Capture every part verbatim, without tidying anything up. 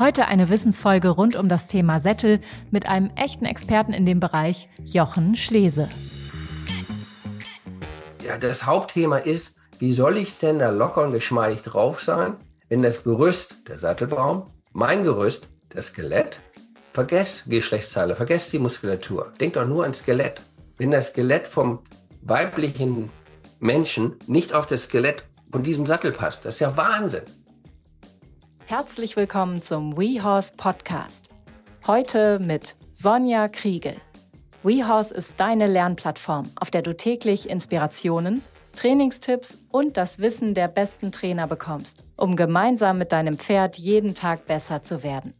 Heute eine Wissensfolge rund um das Thema Sättel mit einem echten Experten in dem Bereich, Jochen Schlese. Ja, das Hauptthema ist, wie soll ich denn da locker und geschmeidig drauf sein, wenn das Gerüst, der Sattelbaum, mein Gerüst, das Skelett, vergesst Geschlechtsteile, vergesst die Muskulatur. Denkt doch nur ans Skelett. Wenn das Skelett vom weiblichen Menschen nicht auf das Skelett von diesem Sattel passt, das ist ja Wahnsinn. Herzlich willkommen zum WeHorse Podcast. Heute mit Sonja Kriegel. WeHorse ist deine Lernplattform, auf der du täglich Inspirationen, Trainingstipps und das Wissen der besten Trainer bekommst, um gemeinsam mit deinem Pferd jeden Tag besser zu werden.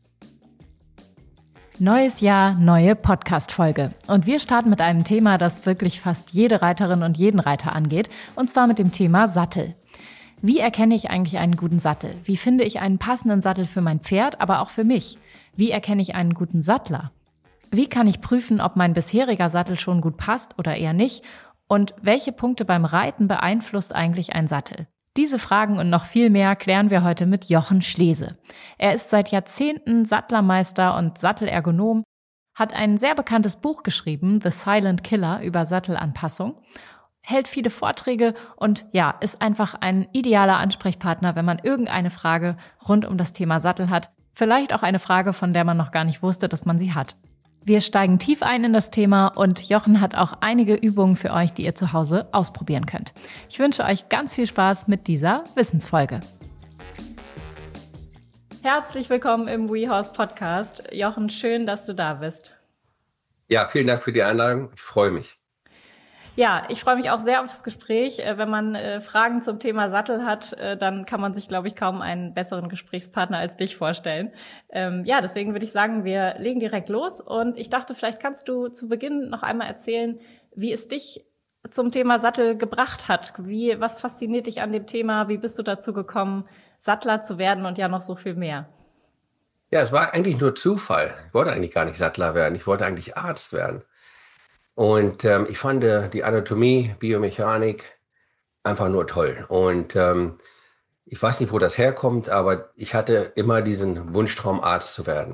Neues Jahr, neue Podcast-Folge. Und wir starten mit einem Thema, das wirklich fast jede Reiterin und jeden Reiter angeht, und zwar mit dem Thema Sattel. Wie erkenne ich eigentlich einen guten Sattel? Wie finde ich einen passenden Sattel für mein Pferd, aber auch für mich? Wie erkenne ich einen guten Sattler? Wie kann ich prüfen, ob mein bisheriger Sattel schon gut passt oder eher nicht? Und welche Punkte beim Reiten beeinflusst eigentlich ein Sattel? Diese Fragen und noch viel mehr klären wir heute mit Jochen Schlese. Er ist seit Jahrzehnten Sattlermeister und Sattelergonom, hat ein sehr bekanntes Buch geschrieben, The Silent Killer, über Sattelanpassung, hält viele Vorträge und ja, ist einfach ein idealer Ansprechpartner, wenn man irgendeine Frage rund um das Thema Sattel hat. Vielleicht auch eine Frage, von der man noch gar nicht wusste, dass man sie hat. Wir steigen tief ein in das Thema und Jochen hat auch einige Übungen für euch, die ihr zu Hause ausprobieren könnt. Ich wünsche euch ganz viel Spaß mit dieser Wissensfolge. Herzlich willkommen im WeHorse Podcast. Jochen, schön, dass du da bist. Ja, vielen Dank für die Einladung. Ich freue mich. Ja, ich freue mich auch sehr auf das Gespräch. Wenn man äh, Fragen zum Thema Sattel hat, äh, dann kann man sich, glaube ich, kaum einen besseren Gesprächspartner als dich vorstellen. Ähm, ja, deswegen würde ich sagen, wir legen direkt los. Und ich dachte, vielleicht kannst du zu Beginn noch einmal erzählen, wie es dich zum Thema Sattel gebracht hat. Wie, was fasziniert dich an dem Thema? Wie bist du dazu gekommen, Sattler zu werden und ja noch so viel mehr? Ja, es war eigentlich nur Zufall. Ich wollte eigentlich gar nicht Sattler werden. Ich wollte eigentlich Arzt werden. Und ähm, ich fand äh, die Anatomie, Biomechanik einfach nur toll. Und ähm, ich weiß nicht, wo das herkommt, aber ich hatte immer diesen Wunschtraum, Arzt zu werden.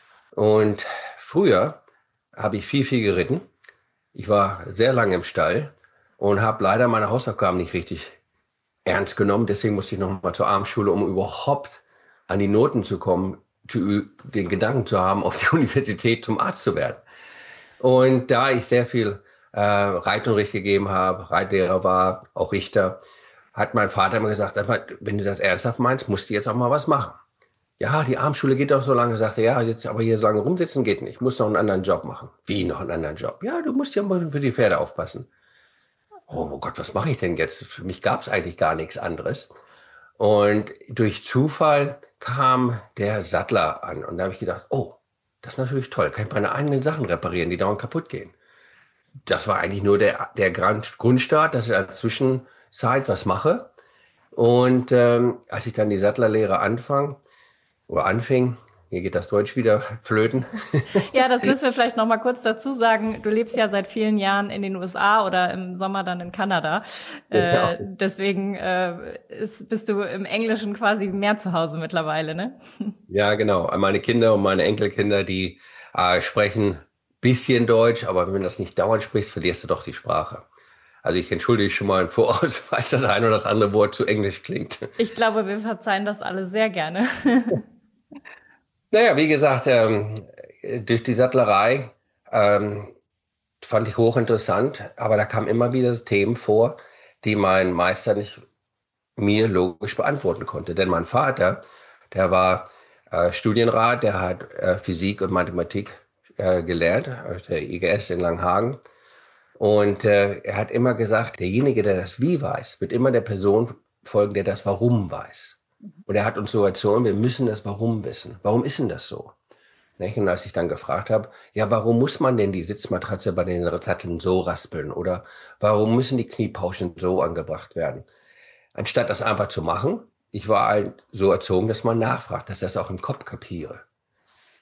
Und früher habe ich viel, viel geritten. Ich war sehr lange im Stall und habe leider meine Hausaufgaben nicht richtig ernst genommen. Deswegen musste ich noch mal zur Abendschule, um überhaupt an die Noten zu kommen, zu, den Gedanken zu haben, auf die Universität zum Arzt zu werden. Und da ich sehr viel äh, Reitunterricht gegeben habe, Reitlehrer war, auch Richter, hat mein Vater immer gesagt, wenn du das ernsthaft meinst, musst du jetzt auch mal was machen. Ja, die Abendschule geht doch so lange, sagte er, ja, jetzt aber hier so lange rumsitzen geht nicht, ich muss noch einen anderen Job machen. Wie noch einen anderen Job? Ja, du musst ja mal für die Pferde aufpassen. Oh, oh Gott, was mache ich denn jetzt? Für mich gab es eigentlich gar nichts anderes. Und durch Zufall kam der Sattler an und da habe ich gedacht, oh, das ist natürlich toll. Kann ich meine eigenen Sachen reparieren, die dauernd kaputt gehen. Das war eigentlich nur der, der Grundstart, dass ich als Zwischenzeit was mache. Und ähm, als ich dann die Sattlerlehre anfang, oder anfing, hier geht das Deutsch wieder flöten. Ja, das müssen wir vielleicht noch mal kurz dazu sagen. Du lebst ja seit vielen Jahren in den U S A oder im Sommer dann in Kanada. Genau. Äh, deswegen äh, ist, bist du im Englischen quasi mehr zu Hause mittlerweile, ne? Ja, genau. Meine Kinder und meine Enkelkinder, die äh, sprechen bisschen Deutsch, aber wenn du das nicht dauernd sprichst, verlierst du doch die Sprache. Also ich entschuldige schon mal im Voraus, falls das ein oder das andere Wort zu Englisch klingt. Ich glaube, wir verzeihen das alle sehr gerne. Naja, wie gesagt, ähm, durch die Sattlerei ähm, fand ich hochinteressant, aber da kamen immer wieder Themen vor, die mein Meister nicht mir logisch beantworten konnte. Denn mein Vater, der war äh, Studienrat, der hat äh, Physik und Mathematik äh, gelernt, auf der I G S in Langhagen. Und äh, er hat immer gesagt, derjenige, der das Wie weiß, wird immer der Person folgen, der das Warum weiß. Und er hat uns so erzogen, wir müssen das Warum wissen. Warum ist denn das so? Und als ich dann gefragt habe, ja, warum muss man denn die Sitzmatratze bei den Satteln so raspeln? Oder warum müssen die Kniepauschen so angebracht werden? Anstatt das einfach zu machen, ich war halt so erzogen, dass man nachfragt, dass ich das auch im Kopf kapiere.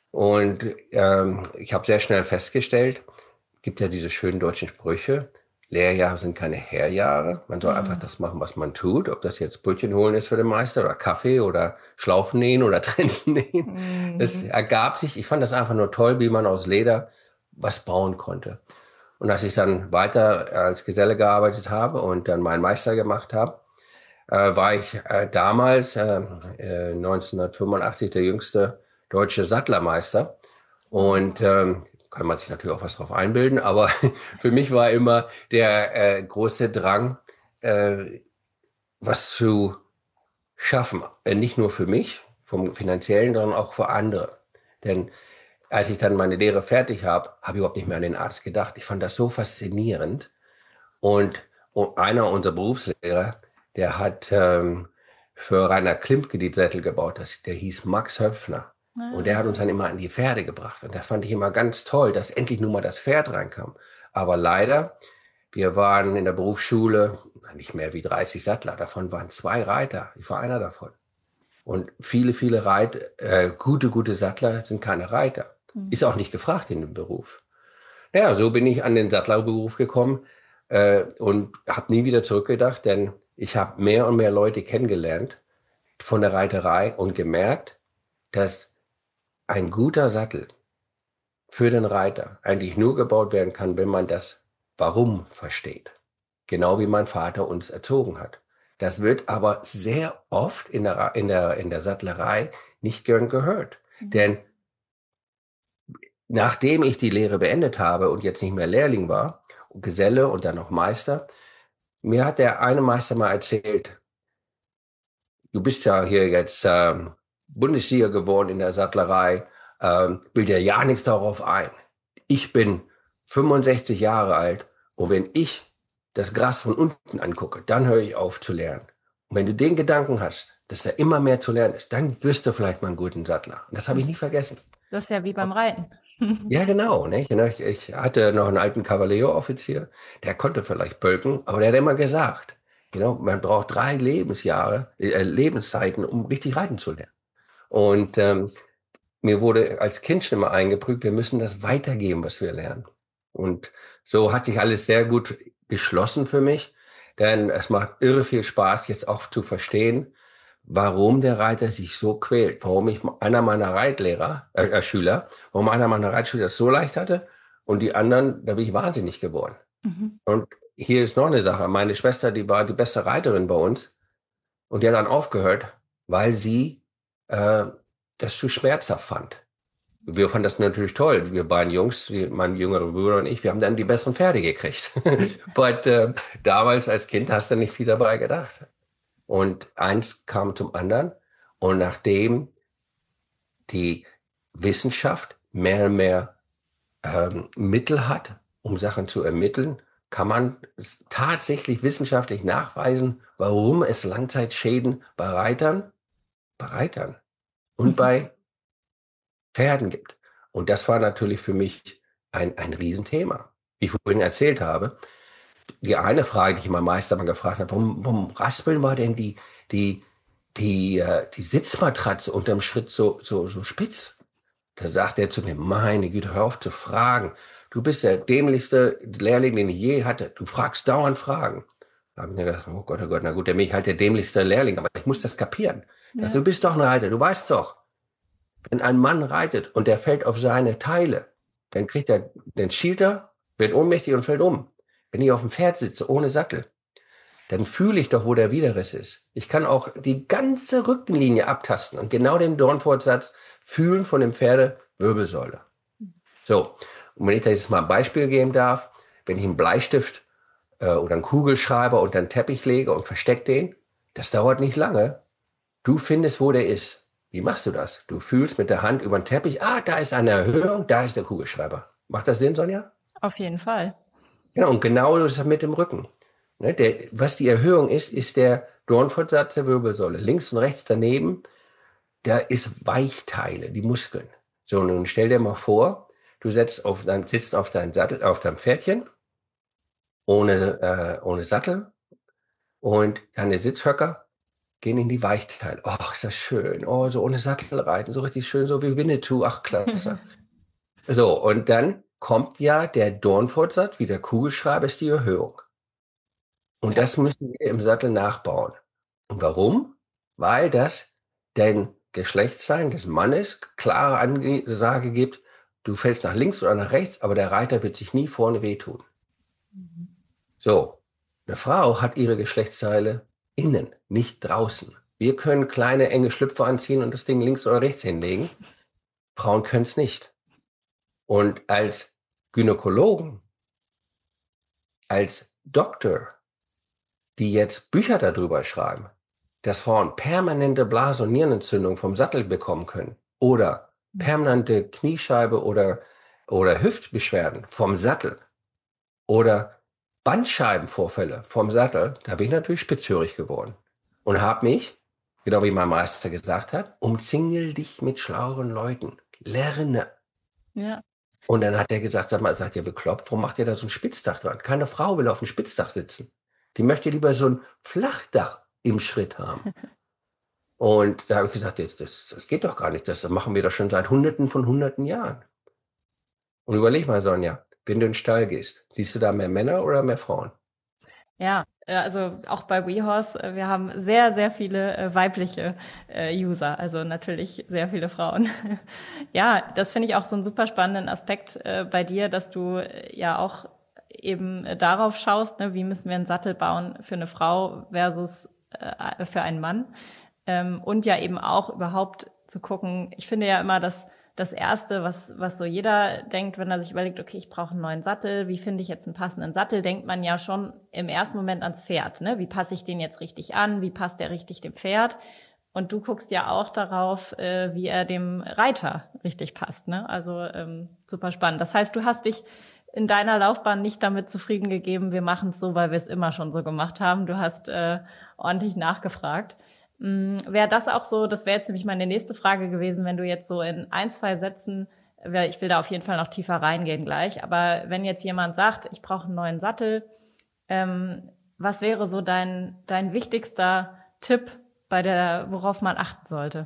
Und ähm, ich habe sehr schnell festgestellt, gibt ja diese schönen deutschen Sprüche, Lehrjahre sind keine Herjahre. Man soll mhm. einfach das machen, was man tut. Ob das jetzt Brötchen holen ist für den Meister oder Kaffee oder Schlaufen nähen oder Trensen nähen. Mhm. Das ergab sich. Ich fand das einfach nur toll, wie man aus Leder was bauen konnte. Und als ich dann weiter als Geselle gearbeitet habe und dann meinen Meister gemacht habe, äh, war ich äh, damals äh, äh, neunzehnhundertfünfundachtzig der jüngste deutsche Sattlermeister. Und ähm, kann man sich natürlich auch was drauf einbilden, aber für mich war immer der äh, große Drang, äh, was zu schaffen. Äh, nicht nur für mich, vom Finanziellen, sondern auch für andere. Denn als ich dann meine Lehre fertig habe, habe ich überhaupt nicht mehr an den Arzt gedacht. Ich fand das so faszinierend. Und, und einer unserer Berufslehrer, der hat ähm, für Rainer Klimke die Sättel gebaut. Das, der hieß Max Höpfner. Ah. Und der hat uns dann immer an die Pferde gebracht. Und das fand ich immer ganz toll, dass endlich nun mal das Pferd reinkam. Aber leider, wir waren in der Berufsschule nicht mehr wie dreißig Sattler. Davon waren zwei Reiter. Ich war einer davon. Und viele, viele Reit, äh, gute, gute Sattler sind keine Reiter. Mhm. Ist auch nicht gefragt in dem Beruf. Ja, so bin ich an den Sattlerberuf gekommen äh, und habe nie wieder zurückgedacht, denn ich habe mehr und mehr Leute kennengelernt von der Reiterei und gemerkt, dass ein guter Sattel für den Reiter eigentlich nur gebaut werden kann, wenn man das Warum versteht. Genau wie mein Vater uns erzogen hat. Das wird aber sehr oft in der, in der, in der Sattlerei nicht gern gehört. Mhm. Denn nachdem ich die Lehre beendet habe und jetzt nicht mehr Lehrling war, Geselle und dann noch Meister, mir hat der eine Meister mal erzählt, du bist ja hier jetzt ähm, Bundessieger geworden in der Sattlerei, ähm, bild dir ja nichts darauf ein. Ich bin fünfundsechzig Jahre alt und wenn ich das Gras von unten angucke, dann höre ich auf zu lernen. Und wenn du den Gedanken hast, dass da immer mehr zu lernen ist, dann wirst du vielleicht mal einen guten Sattler. Und das habe ich nie vergessen. Das ist ja wie beim Reiten. Ja, genau. Nicht? Ich, ich hatte noch einen alten Kavallerooffizier, der konnte vielleicht bölken, aber der hat immer gesagt, you know, man braucht drei Lebensjahre, äh, Lebenszeiten, um richtig reiten zu lernen. Und ähm, mir wurde als Kind schon immer eingeprügt, wir müssen das weitergeben, was wir lernen. Und so hat sich alles sehr gut geschlossen für mich, denn es macht irre viel Spaß, jetzt auch zu verstehen, warum der Reiter sich so quält, warum ich einer meiner Reitlehrer, äh, äh, Schüler, warum einer meiner Reitschüler es so leicht hatte und die anderen, da bin ich wahnsinnig geworden. Mhm. Und hier ist noch eine Sache, meine Schwester, die war die beste Reiterin bei uns und die hat dann aufgehört, weil sie äh, das zu schmerzhaft fand. Wir fanden das natürlich toll. Wir beiden Jungs, die, mein jüngerer Bruder und ich, wir haben dann die besseren Pferde gekriegt. Aber äh, damals als Kind hast du nicht viel dabei gedacht. Und eins kam zum anderen. Und nachdem die Wissenschaft mehr und mehr ähm, Mittel hat, um Sachen zu ermitteln, kann man tatsächlich wissenschaftlich nachweisen, warum es Langzeitschäden bei Reitern, bei Reitern und bei Pferden gibt. Und das war natürlich für mich ein, ein Riesenthema. Wie ich vorhin erzählt habe, die eine Frage, die ich meinem Meister mal gefragt habe, warum, warum raspeln wir denn die, die, die, äh, die Sitzmatratze unterm Schritt so, so, so spitz? Da sagt er zu mir, meine Güte, hör auf zu fragen. Du bist der dämlichste Lehrling, den ich je hatte. Du fragst dauernd Fragen. Da habe ich mir gedacht, oh Gott, oh Gott, na gut, der mich halt der dämlichste Lehrling, aber ich muss das kapieren. Ja. Dachte, du bist doch ein Reiter, du weißt doch. Wenn ein Mann reitet und der fällt auf seine Teile, dann kriegt er, dann schielt er, wird ohnmächtig und fällt um. Wenn ich auf dem Pferd sitze, ohne Sattel, dann fühle ich doch, wo der Widerriss ist. Ich kann auch die ganze Rückenlinie abtasten und genau den Dornfortsatz fühlen von dem Pferdewirbelsäule. So, und wenn ich da jetzt mal ein Beispiel geben darf, wenn ich einen Bleistift äh, oder einen Kugelschreiber unter einen Teppich lege und verstecke den, das dauert nicht lange. Du findest, wo der ist. Wie machst du das? Du fühlst mit der Hand über den Teppich, ah, da ist eine Erhöhung, da ist der Kugelschreiber. Macht das Sinn, Sonja? Auf jeden Fall. Genau, und genau das ist mit dem Rücken. Ne, der, was die Erhöhung ist, ist der Dornfortsatz der Wirbelsäule. Links und rechts daneben, da ist Weichteile, die Muskeln. So, nun stell dir mal vor, du setzt auf dein, sitzt auf deinem Sattel, auf deinem Pferdchen, ohne, äh, ohne Sattel, und deine Sitzhöcker gehen in die Weichteile. Oh, ist das schön. Oh, so ohne Sattel reiten, so richtig schön, so wie Winnetou. Ach, klasse. So, und dann kommt ja der Dornfortsatz wie der Kugelschreiber ist die Erhöhung. Und Ja. das müssen wir im Sattel nachbauen. Und warum? Weil das den Geschlechtszeichen des Mannes klare Ansage gibt, du fällst nach links oder nach rechts, aber der Reiter wird sich nie vorne wehtun. Mhm. So, eine Frau hat ihre Geschlechtsteile innen, nicht draußen. Wir können kleine, enge Schlüpfer anziehen und das Ding links oder rechts hinlegen. Frauen können es nicht. Und als Gynäkologen, als Doktor, die jetzt Bücher darüber schreiben, dass Frauen permanente Blasen- und Nierenentzündung vom Sattel bekommen können oder permanente Kniescheibe oder, oder Hüftbeschwerden vom Sattel oder Bandscheibenvorfälle vom Sattel, da bin ich natürlich spitzhörig geworden und habe mich, genau wie mein Meister gesagt hat, umzingel dich mit schlaueren Leuten, lerne. Ja. Und dann hat er gesagt, sag mal, seid ihr bekloppt, warum macht ihr da so ein Spitzdach dran? Keine Frau will auf dem Spitzdach sitzen. Die möchte lieber so ein Flachdach im Schritt haben. Und da habe ich gesagt, jetzt, das, das geht doch gar nicht, das machen wir doch schon seit Hunderten von Hunderten Jahren. Und überleg mal, Sonja, wenn du in den Stall gehst, siehst du da mehr Männer oder mehr Frauen? Ja, äh, also auch bei WeHorse, äh, wir haben sehr, sehr viele äh, weibliche äh, User, also natürlich sehr viele Frauen. Ja, das finde ich auch so einen super spannenden Aspekt äh, bei dir, dass du äh, ja auch eben äh, darauf schaust, ne, wie müssen wir einen Sattel bauen für eine Frau versus äh, für einen Mann. Ähm, und ja eben auch überhaupt zu gucken, ich finde ja immer, dass das Erste, was was so jeder denkt, wenn er sich überlegt, okay, ich brauche einen neuen Sattel, wie finde ich jetzt einen passenden Sattel, denkt man ja schon im ersten Moment ans Pferd. Ne? Wie passe ich den jetzt richtig an? Wie passt der richtig dem Pferd? Und du guckst ja auch darauf, äh, wie er dem Reiter richtig passt. Ne? Also ähm, super spannend. Das heißt, du hast dich in deiner Laufbahn nicht damit zufrieden gegeben, wir machen es so, weil wir es immer schon so gemacht haben. Du hast äh, ordentlich nachgefragt. Wäre das auch so, das wäre jetzt nämlich meine nächste Frage gewesen, wenn du jetzt so in ein, zwei Sätzen, ich will da auf jeden Fall noch tiefer reingehen gleich, aber wenn jetzt jemand sagt, ich brauche einen neuen Sattel, ähm, was wäre so dein, dein wichtigster Tipp, bei der, worauf man achten sollte?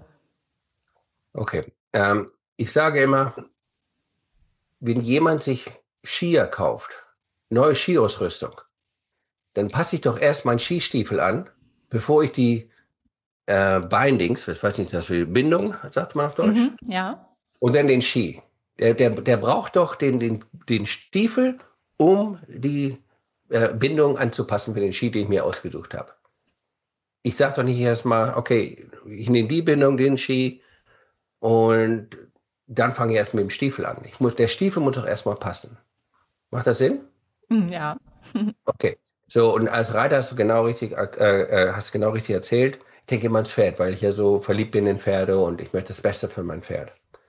Okay, ähm, ich sage immer, wenn jemand sich Skier kauft, neue Skiausrüstung, dann passe ich doch erst meinen Skistiefel an, bevor ich die äh, Bindings, ich weiß nicht, das für Bindung, sagt man auf Deutsch, Mhm, ja. und dann den Ski. Der, der, der braucht doch den, den, den Stiefel, um die äh, Bindung anzupassen für den Ski, den ich mir ausgesucht habe. Ich sage doch nicht erstmal, okay, ich nehme die Bindung, den Ski und dann fange ich erst mit dem Stiefel an. Ich muss, der Stiefel muss doch erstmal passen. Macht das Sinn? Ja. Okay. So, und als Reiter hast du genau richtig, äh, äh, hast genau richtig erzählt. Ich denke immer ans Pferd, weil ich ja so verliebt bin in Pferde und ich möchte das Beste für mein Pferd.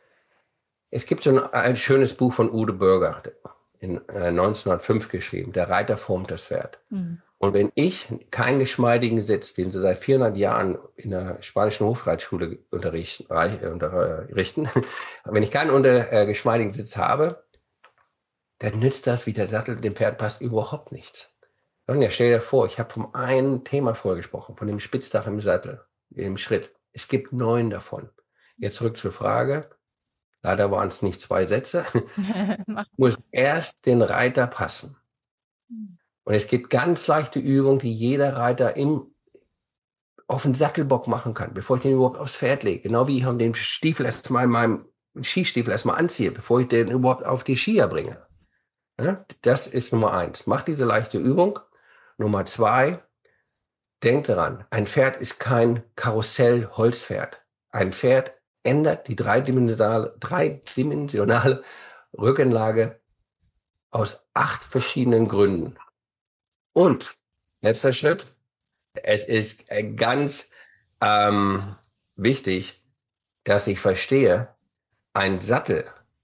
Es gibt so ein, ein schönes Buch von Udo Bürger, in äh, neunzehnhundertfünf geschrieben, Der Reiter formt das Pferd. Mhm. Und wenn ich keinen geschmeidigen Sitz, den sie seit vierhundert Jahren in der spanischen Hofreitschule unterrichten, äh, unterrichten wenn ich keinen unter, äh, geschmeidigen Sitz habe, dann nützt das, wie der Sattel dem Pferd passt, überhaupt nichts. Sonja, stell dir vor, ich habe vom einen Thema vorgesprochen, von dem Spitzdach im Sattel, im Schritt. Es gibt neun davon. Jetzt zurück zur Frage. Leider waren es nicht zwei Sätze. Muss erst den Reiter passen. Und es gibt ganz leichte Übungen, die jeder Reiter im, auf den Sattelbock machen kann, bevor ich den überhaupt aufs Pferd lege. Genau wie ich den Stiefel erstmal in meinem Skistiefel erstmal anziehe, bevor ich den überhaupt auf die Skier bringe. Ja, das ist Nummer eins. Mach diese leichte Übung. Nummer zwei, denk daran, ein Pferd ist kein Karussell-Holzpferd. Ein Pferd ändert die dreidimensionale, dreidimensionale Rückenlage aus acht verschiedenen Gründen. Und, letzter Schritt, es ist ganz ähm, wichtig, dass ich verstehe, ein Sattel,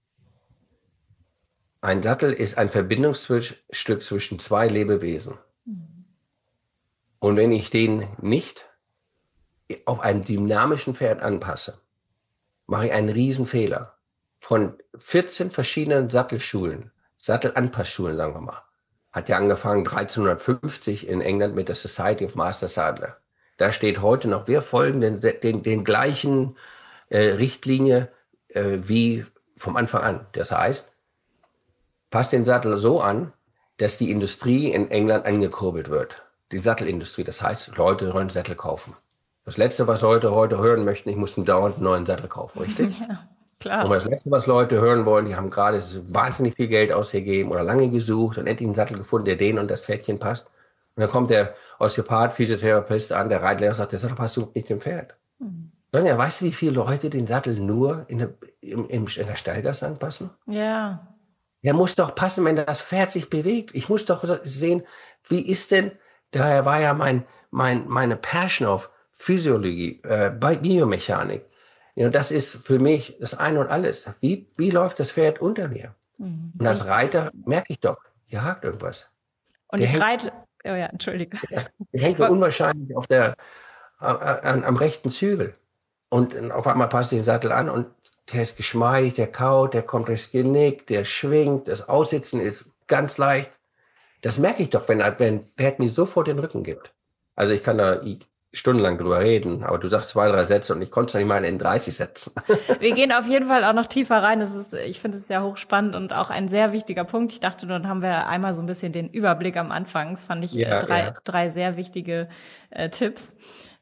ein Sattel ist ein Verbindungsstück zwischen zwei Lebewesen. Und wenn ich den nicht auf einen dynamischen Pferd anpasse, mache ich einen Riesenfehler. Von vierzehn verschiedenen Sattelschulen, Sattelanpassschulen, sagen wir mal, hat ja angefangen dreizehnhundertfünfzig in England mit der Society of Master Saddler. Da steht heute noch, wir folgen den, den, den gleichen äh, Richtlinie äh, wie vom Anfang an. Das heißt, passt den Sattel so an, dass die Industrie in England angekurbelt wird. Die Sattelindustrie, das heißt, Leute wollen Sättel kaufen. Das Letzte, was Leute heute hören möchten, ich muss dauernd einen neuen Sattel kaufen, richtig? Ja, klar. Und das Letzte, was Leute hören wollen, die haben gerade wahnsinnig viel Geld ausgegeben oder lange gesucht und endlich einen Sattel gefunden, der denen und das Pferdchen passt. Und dann kommt der Osteopath, Physiotherapeut an, der Reitlehrer und sagt, der Sattel passt überhaupt nicht dem Pferd. Mhm. Sonja, weißt du, wie viele Leute den Sattel nur in der, im, im, in der Stallgasse anpassen? Ja. Der muss doch passen, wenn das Pferd sich bewegt. Ich muss doch sehen, wie ist denn, daher war ja mein, mein, meine Passion auf Physiologie, äh, bei Biomechanik. Ja, das ist für mich das Ein und Alles. Wie, wie läuft das Pferd unter mir? Mhm. Und als Reiter merke ich doch, hier hakt irgendwas. Und der ich reite, oh ja, Entschuldigung. Der, der hängt so unwahrscheinlich auf der, äh, an, am rechten Zügel. Und auf einmal passt den Sattel an und der ist geschmeidig, der kaut, der kommt durchs Genick, der schwingt, das Aussitzen ist ganz leicht. Das merke ich doch, wenn ein Pferd mir sofort den Rücken gibt. Also ich kann da stundenlang drüber reden, aber du sagst zwei, drei Sätze und ich konnte es nicht mal in dreißig Sätzen. Wir gehen auf jeden Fall auch noch tiefer rein. Das ist, ich finde es ja hochspannend und auch ein sehr wichtiger Punkt. Ich dachte, dann haben wir einmal so ein bisschen den Überblick am Anfang. Das fand ich ja, äh, drei, ja. drei sehr wichtige äh, Tipps.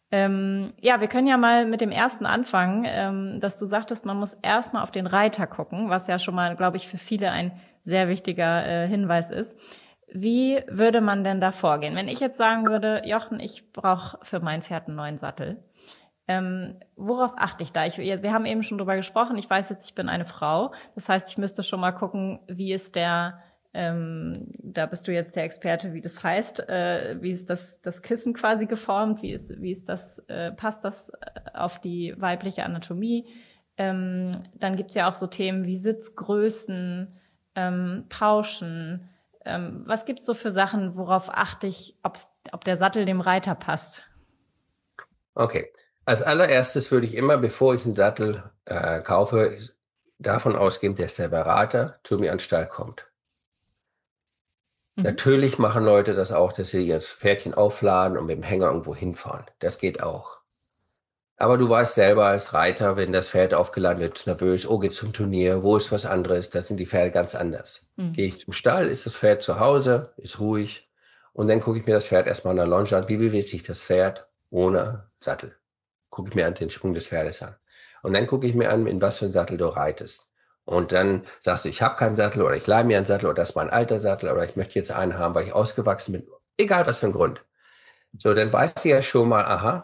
Ähm, ja, wir können ja mal mit dem ersten anfangen, ähm, dass du sagtest, man muss erstmal auf den Reiter gucken, was ja schon mal, glaube ich, für viele ein sehr wichtiger äh, Hinweis ist. Wie würde man denn da vorgehen? Wenn ich jetzt sagen würde, Jochen, ich brauche für mein Pferd einen neuen Sattel, ähm, worauf achte ich da? Ich, wir haben eben schon drüber gesprochen, ich weiß jetzt, ich bin eine Frau, das heißt, ich müsste schon mal gucken, wie ist der Ähm, da bist du jetzt der Experte, wie das heißt, äh, wie ist das, das Kissen quasi geformt, wie ist, wie ist das, äh, passt das auf die weibliche Anatomie? Ähm, dann gibt's ja auch so Themen wie Sitzgrößen, ähm, Pauschen. Ähm, was gibt's so für Sachen, worauf achte ich, ob's, ob der Sattel dem Reiter passt? Okay, als allererstes würde ich immer, bevor ich einen Sattel äh, kaufe, davon ausgehen, dass der Berater zu mir an den Stall kommt. Mhm. Natürlich machen Leute das auch, dass sie ihr Pferdchen aufladen und mit dem Hänger irgendwo hinfahren. Das geht auch. Aber du weißt selber als Reiter, wenn das Pferd aufgeladen wird, ist nervös, oh, geht zum Turnier, wo ist was anderes, da sind die Pferde ganz anders. Mhm. Gehe ich zum Stall, ist das Pferd zu Hause, ist ruhig und dann gucke ich mir das Pferd erstmal an der Longe an, wie bewegt sich das Pferd ohne Sattel. Gucke ich mir an den Schwung des Pferdes an. Und dann gucke ich mir an, in was für einen Sattel du reitest. Und dann sagst du, ich habe keinen Sattel oder ich leih mir einen Sattel oder das ist mein alter Sattel oder ich möchte jetzt einen haben, weil ich ausgewachsen bin. Egal was für ein Grund. So, dann weißt du ja schon mal, aha,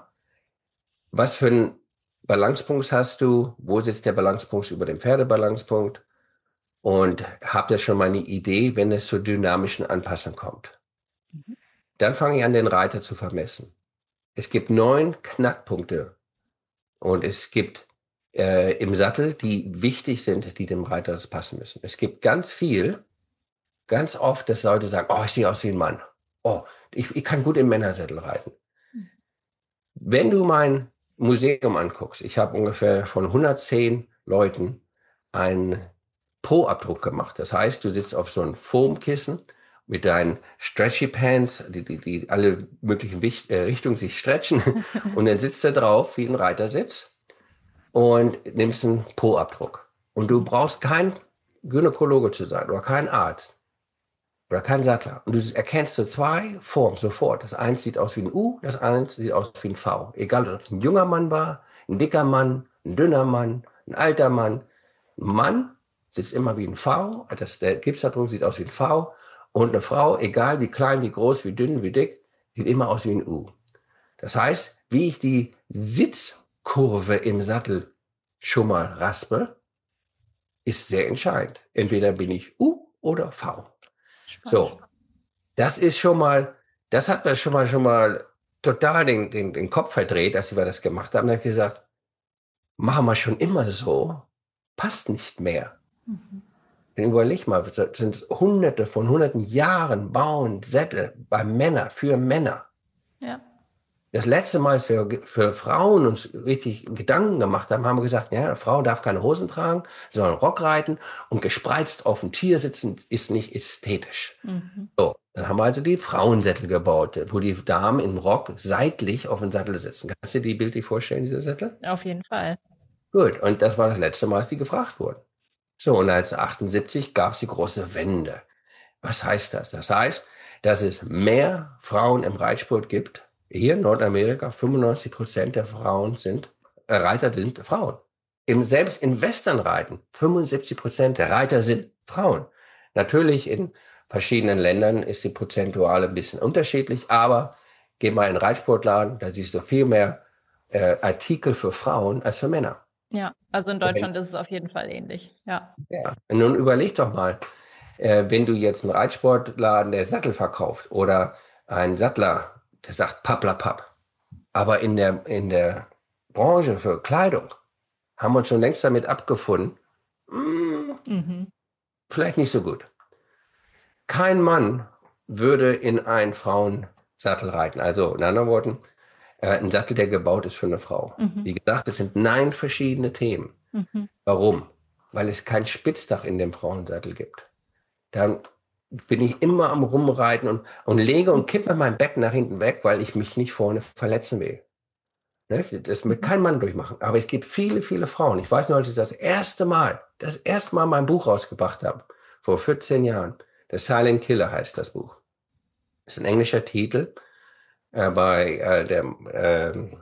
was für einen Balancepunkt hast du? Wo sitzt der Balancepunkt über dem Pferdebalancepunkt? Und habt ihr schon mal eine Idee, wenn es zur dynamischen Anpassung kommt? Mhm. Dann fange ich an, den Reiter zu vermessen. Es gibt neun Knackpunkte und es gibt äh, im Sattel, die wichtig sind, die dem Reiter das passen müssen. Es gibt ganz viel, ganz oft, dass Leute sagen, oh, ich sehe aus wie ein Mann. Oh, ich, ich kann gut im Männersattel reiten. Mhm. Wenn du mein Museum anguckst, ich habe ungefähr von hundertzehn Leuten einen Pro-Abdruck gemacht. Das heißt, du sitzt auf so einem Foamkissen mit deinen Stretchy Pants, die, die, die alle möglichen Wicht, äh, Richtungen sich stretchen und dann sitzt du drauf wie ein Reitersitz und nimmst einen Po-Abdruck. Und du brauchst kein Gynäkologe zu sein oder kein Arzt oder kein Sattler. Und du erkennst so zwei Formen sofort. Das eine sieht aus wie ein U, das andere sieht aus wie ein V. Egal, ob es ein junger Mann war, ein dicker Mann, ein dünner Mann, ein alter Mann. Ein Mann sitzt immer wie ein V, das, der Gipsabdruck sieht aus wie ein V. Und eine Frau, egal wie klein, wie groß, wie dünn, wie dick, sieht immer aus wie ein U. Das heißt, wie ich die Sitzkurve im Sattel schon mal raspe, ist sehr entscheidend. Entweder bin ich U oder V. Spannend. So, das ist schon mal, das hat mir schon mal schon mal total den, den, den Kopf verdreht, als wir das gemacht haben. Da habe ich gesagt, machen wir schon immer so, passt nicht mehr. Mhm. Überleg mal, das sind hunderte von hunderten Jahren bauen Sättel bei Männern, für Männer. Ja. Das letzte Mal, als wir für Frauen uns richtig Gedanken gemacht haben, haben wir gesagt, ja, eine Frau darf keine Hosen tragen, sondern Rock reiten und gespreizt auf dem Tier sitzen ist nicht ästhetisch. Mhm. So, dann haben wir also die Frauensättel gebaut, wo die Damen im Rock seitlich auf dem Sattel sitzen. Kannst du dir die bildlich vorstellen, diese Sättel? Auf jeden Fall. Gut, und das war das letzte Mal, als die gefragt wurden. So, und neunzehnhundertachtundsiebzig gab es die große Wende. Was heißt das? Das heißt, dass es mehr Frauen im Reitsport gibt. Hier in Nordamerika, fünfundneunzig Prozent der Frauen sind, äh, Reiter sind Frauen. Im, selbst in Westernreiten, fünfundsiebzig Prozent der Reiter sind Frauen. Natürlich in verschiedenen Ländern ist die Prozentuale ein bisschen unterschiedlich, aber geh mal in den Reitsportladen, da siehst du viel mehr äh, Artikel für Frauen als für Männer. Ja, also in Deutschland ist es auf jeden Fall ähnlich, ja. Ja, und nun überleg doch mal, äh, wenn du jetzt einen Reitsportladen, der Sattel verkauft oder einen Sattler, der sagt Paplapapp, aber in der, in der Branche für Kleidung haben wir uns schon längst damit abgefunden, mh, Mhm. vielleicht nicht so gut. Kein Mann würde in einen Frauensattel reiten. Also in anderen Worten, äh, ein Sattel, der gebaut ist für eine Frau. Mhm. Wie gesagt, es sind neun verschiedene Themen. Mhm. Warum? Weil es kein Spitzdach in dem Frauensattel gibt. Dann bin ich immer am Rumreiten und, und lege und kippe mein Becken nach hinten weg, weil ich mich nicht vorne verletzen will. Ne? Das wird kein Mann durchmachen. Aber es gibt viele, viele Frauen. Ich weiß noch, als ich das erste Mal, das erste Mal mein Buch rausgebracht habe, vor vierzehn Jahren. The Silent Killer heißt das Buch. Das ist ein englischer Titel, äh, bei äh, der äh,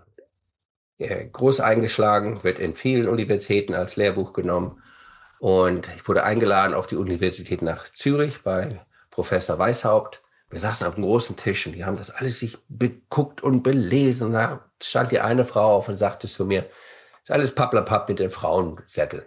äh, groß eingeschlagen, wird in vielen Universitäten als Lehrbuch genommen. Und ich wurde eingeladen auf die Universität nach Zürich bei Professor Weishaupt. Wir saßen auf einem großen Tisch und die haben das alles sich beguckt und belesen. Da stand die eine Frau auf und sagte zu mir, ist alles Paplapapp mit den Frauensätteln.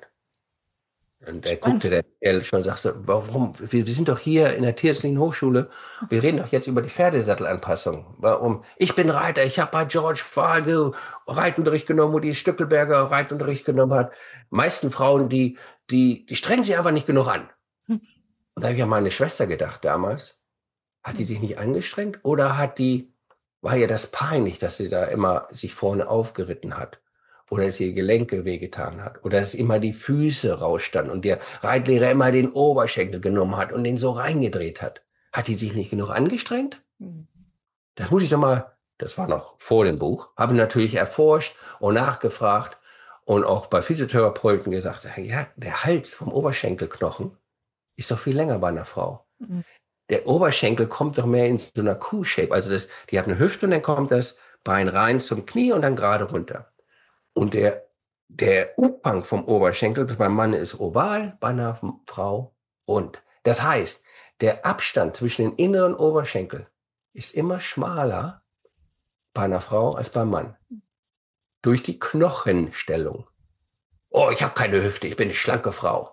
Und er Spannend. guckte der Kerl schon und sagte, warum? Wir, wir sind doch hier in der Tierärztlichen Hochschule. Wir reden doch jetzt über die Pferdesattelanpassung. Warum? Ich bin Reiter. Ich habe bei George Farge Reitunterricht genommen, wo die Stückelberger Reitunterricht genommen hat. Meisten Frauen, die, die, die strengen sich einfach nicht genug an. Hm. Und da habe ich an meine Schwester gedacht damals. Hat die sich nicht angestrengt? Oder hat die, war ihr das peinlich, dass sie da immer sich vorne aufgeritten hat? Oder dass ihr Gelenke wehgetan hat. Oder dass immer die Füße rausstanden und der Reitlehrer immer den Oberschenkel genommen hat und den so reingedreht hat. Hat die sich nicht genug angestrengt? Mhm. Das muss ich doch mal, das war noch vor dem Buch, habe natürlich erforscht und nachgefragt und auch bei Physiotherapeuten gesagt, ja, der Hals vom Oberschenkelknochen ist doch viel länger bei einer Frau. Mhm. Der Oberschenkel kommt doch mehr in so einer Q-Shape. Also das, die hat eine Hüfte und dann kommt das Bein rein zum Knie und dann gerade runter. Und der, der Umfang vom Oberschenkel beim Mann ist oval, bei einer Frau rund. Das heißt, der Abstand zwischen den inneren Oberschenkel ist immer schmaler bei einer Frau als beim Mann. Durch die Knochenstellung. Oh, ich habe keine Hüfte, ich bin eine schlanke Frau.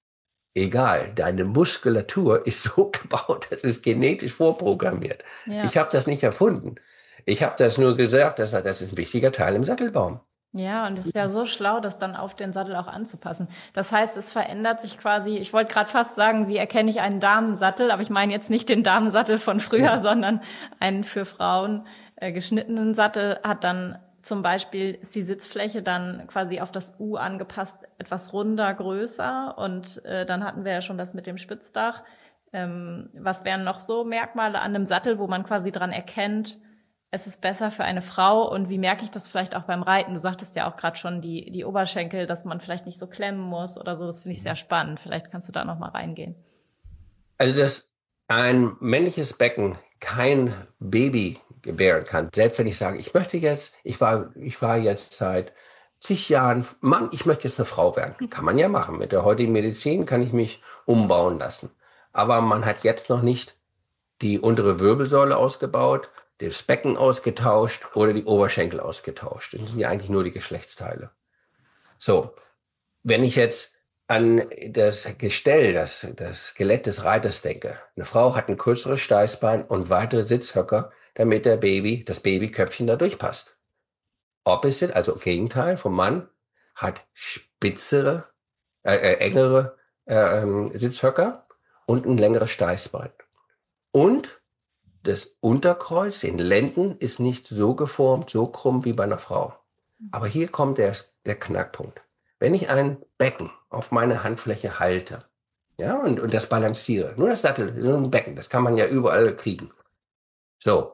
Egal, deine Muskulatur ist so gebaut, das ist genetisch vorprogrammiert. Ja. Ich habe das nicht erfunden. Ich habe das nur gesagt, das, das ist ein wichtiger Teil im Sattelbaum. Ja, und es ist ja so schlau, das dann auf den Sattel auch anzupassen. Das heißt, es verändert sich quasi, ich wollte gerade fast sagen, wie erkenne ich einen Damensattel, aber ich meine jetzt nicht den Damensattel von früher, ja. sondern einen für Frauen äh, geschnittenen Sattel hat dann zum Beispiel, ist die Sitzfläche dann quasi auf das U angepasst, etwas runder, größer und äh, dann hatten wir ja schon das mit dem Spitzdach. Ähm, was wären noch so Merkmale an einem Sattel, wo man quasi dran erkennt, es ist besser für eine Frau und wie merke ich das vielleicht auch beim Reiten? Du sagtest ja auch gerade schon die die Oberschenkel, dass man vielleicht nicht so klemmen muss oder so. Das finde ich sehr spannend. Vielleicht kannst du da noch mal reingehen. Also, dass ein männliches Becken kein Baby gebären kann, selbst wenn ich sage, ich möchte jetzt, ich war, ich war jetzt seit zig Jahren, Mann, ich möchte jetzt eine Frau werden. Kann man ja machen. Mit der heutigen Medizin kann ich mich umbauen lassen. Aber man hat jetzt noch nicht die untere Wirbelsäule ausgebaut, das Becken ausgetauscht oder die Oberschenkel ausgetauscht. Das sind ja eigentlich nur die Geschlechtsteile. So, wenn ich jetzt an das Gestell, das, das Skelett des Reiters denke. Eine Frau hat ein kürzeres Steißbein und weitere Sitzhöcker, damit der Baby, das Babyköpfchen da durchpasst. Opposite, also Gegenteil vom Mann, hat spitzere, äh, äh, engere äh, Sitzhöcker und ein längeres Steißbein. Und das Unterkreuz, den Lenden, ist nicht so geformt, so krumm wie bei einer Frau. Aber hier kommt der, der Knackpunkt. Wenn ich ein Becken auf meine Handfläche halte, ja, und, und das balanciere, nur das Sattel, nur ein Becken, das kann man ja überall kriegen. So.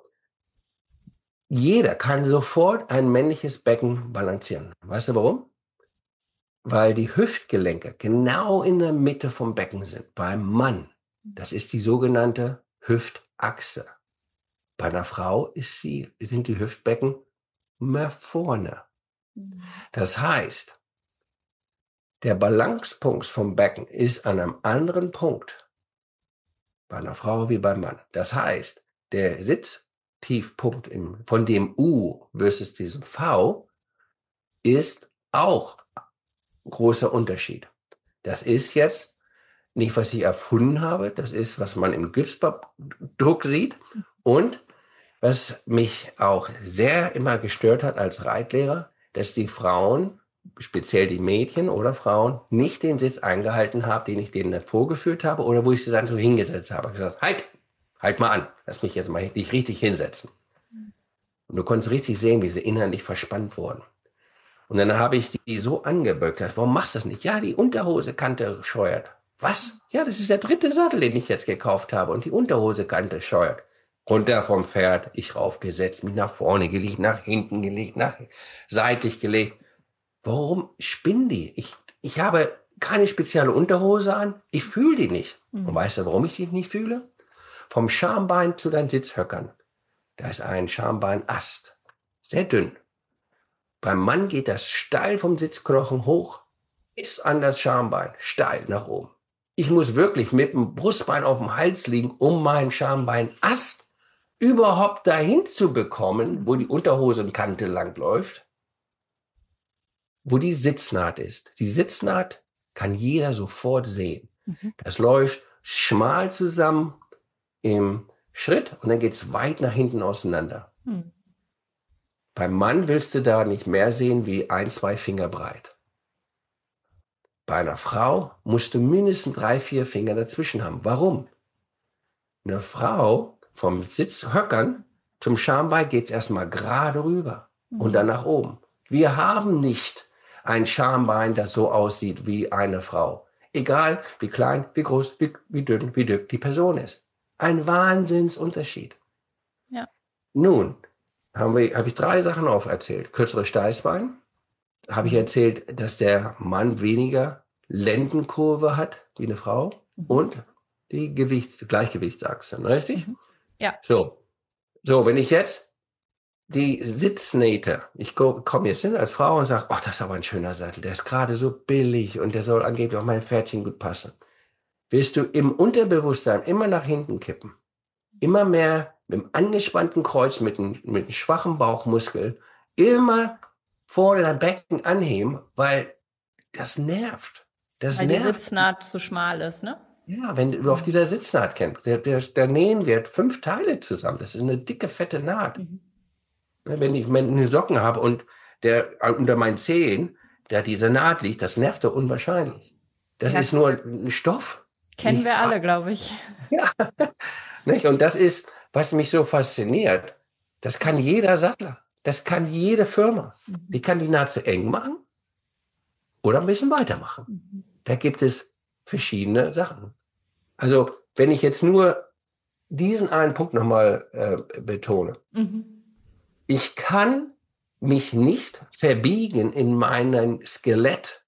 Jeder kann sofort ein männliches Becken balancieren. Weißt du warum? weil die Hüftgelenke genau in der Mitte vom Becken sind. Beim Mann, das ist die sogenannte Hüftachse. Bei einer Frau ist sie, sind die Hüftbecken mehr vorne. Das heißt, der Balancepunkt vom Becken ist an einem anderen Punkt bei einer Frau wie beim Mann. Das heißt, der Sitztiefpunkt im, von dem U versus diesem V ist auch ein großer Unterschied. Das ist jetzt nicht, was ich erfunden habe, das ist, was man im Gipsdruck sieht und was mich auch sehr immer gestört hat als Reitlehrer, dass die Frauen, speziell die Mädchen oder Frauen, nicht den Sitz eingehalten haben, den ich denen nicht vorgeführt habe oder wo ich sie dann so hingesetzt habe. Ich habe gesagt, halt, halt mal an, lass mich jetzt mal nicht richtig hinsetzen. Und du konntest richtig sehen, wie sie innerlich verspannt wurden. Und dann habe ich die so angeböckt, warum machst du das nicht? Ja, die Unterhosekante scheuert. Was? Ja, das ist der dritte Sattel, den ich jetzt gekauft habe und die Unterhosekante scheuert. Runter vom Pferd, ich raufgesetzt, mich nach vorne gelegt, nach hinten gelegt, nach seitlich gelegt. Warum spinnen die? Ich, ich habe keine spezielle Unterhose an, ich fühle die nicht. Mhm. Und weißt du, warum ich die nicht fühle? Vom Schambein zu deinen Sitzhöckern. Da ist ein Schambeinast, sehr dünn. Beim Mann geht das steil vom Sitzknochen hoch, bis an das Schambein, steil nach oben. Ich muss wirklich mit dem Brustbein auf dem Hals liegen, um meinen Schambeinast überhaupt dahin zu bekommen, wo die Unterhosenkante langläuft, wo die Sitznaht ist. Die Sitznaht kann jeder sofort sehen. Mhm. Das läuft schmal zusammen im Schritt und dann geht es weit nach hinten auseinander. Mhm. Beim Mann willst du da nicht mehr sehen wie ein, zwei Finger breit. Bei einer Frau musst du mindestens drei, vier Finger dazwischen haben. Warum? Eine Frau vom Sitzhöckern zum Schambein geht es erstmal gerade rüber mhm. und dann nach oben. Wir haben nicht ein Schambein, das so aussieht wie eine Frau. Egal wie klein, wie groß, wie, wie dünn, wie dick die Person ist. Ein Wahnsinnsunterschied. Ja. Nun habe ich, hab ich drei Sachen auferzählt. Kürzere Steißbein. Habe ich erzählt, dass der Mann weniger Lendenkurve hat wie eine Frau. Mhm. Und die Gewichts-, Gleichgewichtsachse. Richtig? Mhm. Ja. So. So, wenn ich jetzt die Sitznähte, ich komme jetzt hin als Frau und sage, oh, das ist aber ein schöner Sattel, der ist gerade so billig und der soll angeblich auf mein Pferdchen gut passen. Wirst du im Unterbewusstsein immer nach hinten kippen. Immer mehr mit dem angespannten Kreuz, mit einem, mit einem schwachen Bauchmuskel, immer vor dein Becken anheben, weil das nervt. Das weil nervt. Die Sitznaht zu schmal ist, ne? Ja, wenn du auf dieser Sitznaht kennst, der, der, der nähen wird fünf Teile zusammen. Das ist eine dicke, fette Naht. Mhm. Wenn ich meine Socken habe und der unter meinen Zehen, da diese Naht liegt, das nervt doch unwahrscheinlich. Das ja. ist nur ein Stoff. Kennen wir alle, glaube ich. Ja, nicht? Und das ist, was mich so fasziniert. Das kann jeder Sattler. Das kann jede Firma. Mhm. Die kann die Naht zu eng machen oder ein bisschen weitermachen. Mhm. Da gibt es verschiedene Sachen. Also, wenn ich jetzt nur diesen einen Punkt nochmal äh, betone. Mhm. Ich kann mich nicht verbiegen in meinem Skelett.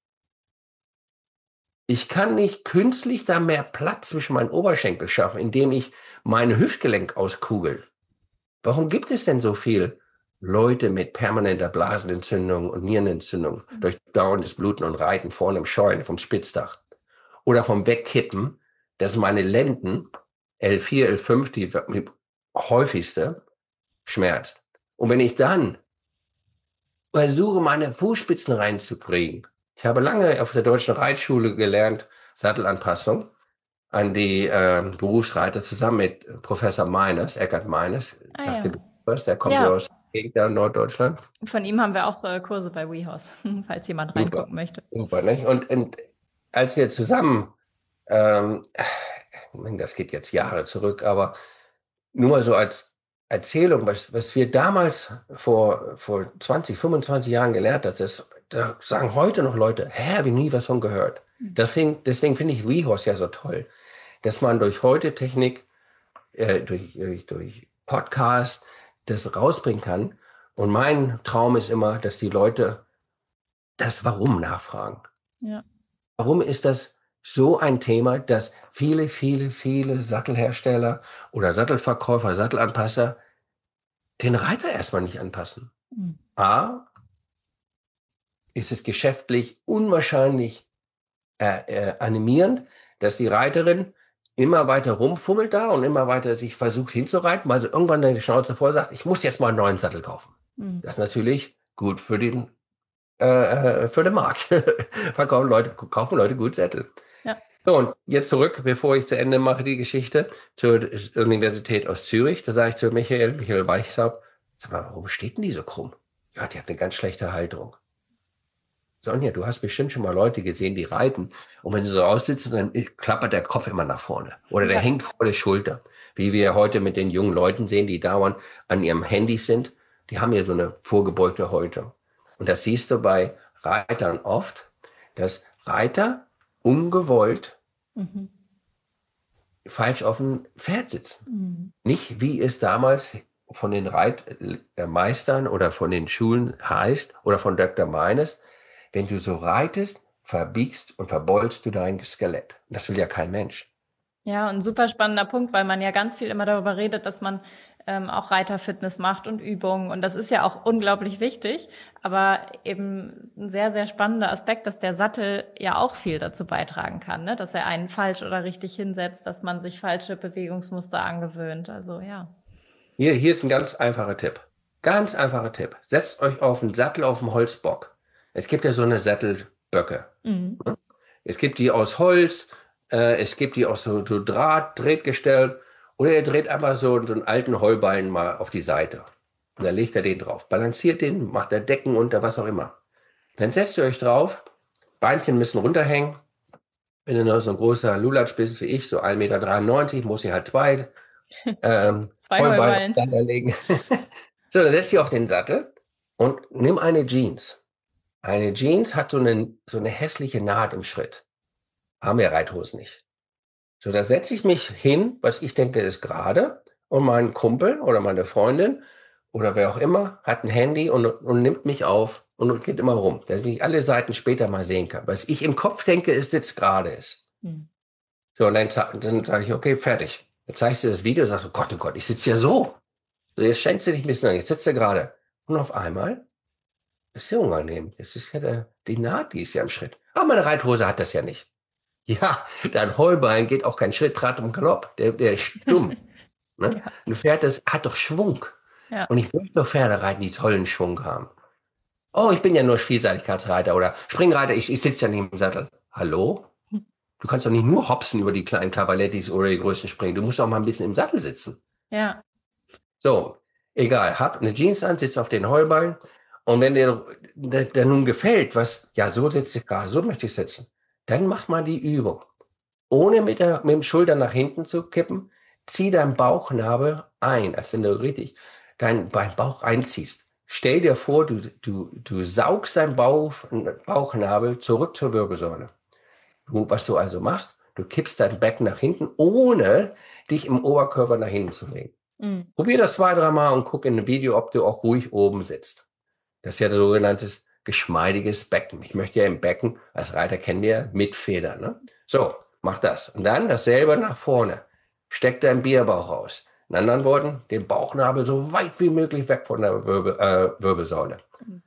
Ich kann nicht künstlich da mehr Platz zwischen meinen Oberschenkel schaffen, indem ich meine Hüftgelenk auskugel. Warum gibt es denn so viel Leute mit permanenter Blasenentzündung und Nierenentzündung mhm. durch dauerndes Bluten und Reiten vorne im Scheuen vom Spitzdach oder vom Wegkippen, dass meine Lenden L vier, L fünf die häufigste schmerzt. Und wenn ich dann versuche, meine Fußspitzen reinzukriegen, ich habe lange auf der Deutschen Reitschule gelernt, Sattelanpassung an die äh, Berufsreiter zusammen mit Professor Meiners, Eckhard Meiners, ah, sagte ja. der kommt ja aus Norddeutschland. Von ihm haben wir auch äh, Kurse bei WeHorse, falls jemand Super. reingucken möchte. Super, nicht? Und, und als wir zusammen, ähm, das geht jetzt Jahre zurück, aber nur mal so als Erzählung, was, was wir damals vor, vor zwanzig, fünfundzwanzig Jahren gelernt haben, das, da sagen heute noch Leute, hä, habe ich nie was von gehört. Deswegen, deswegen finde ich WeHorse ja so toll, dass man durch heute Technik, äh, durch, durch, durch Podcast das rausbringen kann. Und mein Traum ist immer, dass die Leute das Warum nachfragen. Ja. Warum ist das so ein Thema, dass viele, viele, viele Sattelhersteller oder Sattelverkäufer, Sattelanpasser den Reiter erstmal nicht anpassen? Mhm. A, ist es geschäftlich unwahrscheinlich äh, äh, animierend, dass die Reiterin immer weiter rumfummelt da und immer weiter sich versucht hinzureiten, weil sie irgendwann die Schnauze voll sagt, ich muss jetzt mal einen neuen Sattel kaufen. Mhm. Das ist natürlich gut für den, äh, äh, für den Markt. Verkaufen Leute, kaufen Leute gut Sättel. Ja. So, und jetzt zurück, bevor ich zu Ende mache, die Geschichte, zur Universität aus Zürich. Da sage ich zu Michael, Michael Weichsaup, sag mal, warum steht denn die so krumm? Ja, die hat eine ganz schlechte Halterung. Sonja, du hast bestimmt schon mal Leute gesehen, die reiten. Und wenn sie so aussitzen, dann klappert der Kopf immer nach vorne. Oder der Ja. hängt vor der Schulter. Wie wir heute mit den jungen Leuten sehen, die dauernd an ihrem Handy sind. Die haben ja so eine vorgebeugte Haltung. Und das siehst du bei Reitern oft, dass Reiter ungewollt Mhm. falsch auf dem Pferd sitzen. Mhm. Nicht wie es damals von den Reitmeistern oder von den Schulen heißt oder von Doktor Meines, wenn du so reitest, verbiegst und verbeulst du dein Skelett. Das will ja kein Mensch. Ja, und ein super spannender Punkt, weil man ja ganz viel immer darüber redet, dass man ähm, auch Reiterfitness macht und Übungen. Und das ist ja auch unglaublich wichtig. Aber eben ein sehr, sehr spannender Aspekt, dass der Sattel ja auch viel dazu beitragen kann, ne? Dass er einen falsch oder richtig hinsetzt, dass man sich falsche Bewegungsmuster angewöhnt. Also ja. Hier, hier ist ein ganz einfacher Tipp. Ganz einfacher Tipp. Setzt euch auf einen Sattel auf dem Holzbock. Es gibt ja so eine Sattelböcke. Mhm. Es gibt die aus Holz, äh, es gibt die aus so, so Draht, Drehgestell. Oder ihr dreht einfach so, so einen alten Heuballen mal auf die Seite. Und dann legt er den drauf. Balanciert den, macht er Decken unter, was auch immer. Dann setzt ihr euch drauf. Beinchen müssen runterhängen. Wenn du noch so ein großer Lulatsch bist wie ich, so ein Meter dreiundneunzig, muss ich halt zwei ähm, Zwei Heuballen Heuballen. aufeinander legen. So, dann setzt sie auf den Sattel und nimm eine Jeans. Eine Jeans hat so eine, so eine hässliche Naht im Schritt. Haben wir Reithosen nicht. So, da setze ich mich hin, was ich denke ist gerade, und mein Kumpel oder meine Freundin oder wer auch immer hat ein Handy und, und nimmt mich auf und geht immer rum, damit ich alle Seiten später mal sehen kann. Was ich im Kopf denke, ist jetzt gerade ist. Mhm. So, und dann, dann sage ich, okay, fertig. Dann zeigst du das Video und sagst, oh Gott, oh Gott, ich sitze ja so. So, jetzt schenkst du dich ein bisschen an, jetzt sitzt du gerade. Und auf einmal ist ja unangenehm. Das ist ja der, die Naht, die ist ja im Schritt. Aber meine Reithose hat das ja nicht. Ja, dein Heuballen geht auch kein Schritt, Trab und Galopp. Der, der ist stumm. Ne? Ja. Ein Pferd, das hat doch Schwung. Ja. Und ich möchte doch Pferde reiten, die tollen Schwung haben. Oh, ich bin ja nur Vielseitigkeitsreiter oder Springreiter, ich, ich sitze ja nicht im Sattel. Hallo? Du kannst doch nicht nur hopsen über die kleinen Cavalettis oder die größten Springen. Du musst auch mal ein bisschen im Sattel sitzen. Ja. So, egal, hab eine Jeans an, sitz auf den Heuballen. Und wenn dir der, der nun gefällt, was, ja, so sitze ich gerade, so möchte ich sitzen, dann mach mal die Übung. Ohne mit, der, mit dem Schulter nach hinten zu kippen, zieh deinen Bauchnabel ein, als wenn du richtig deinen Bauch einziehst. Stell dir vor, du, du, du saugst deinen Bauch, Bauchnabel zurück zur Wirbelsäule. Du, was du also machst, du kippst dein Becken nach hinten, ohne dich im Oberkörper nach hinten zu legen. Mhm. Probier das zwei, dreimal und guck in einem Video, ob du auch ruhig oben sitzt. Das ist ja ein sogenanntes geschmeidiges Becken. Ich möchte ja im Becken, als Reiter kennen wir, mit Federn. Ne? So, mach das. Und dann dasselbe nach vorne. Steck deinen Bierbauch raus. In anderen Worten, den Bauchnabel so weit wie möglich weg von der Wirbel, äh, Wirbelsäule. Mhm.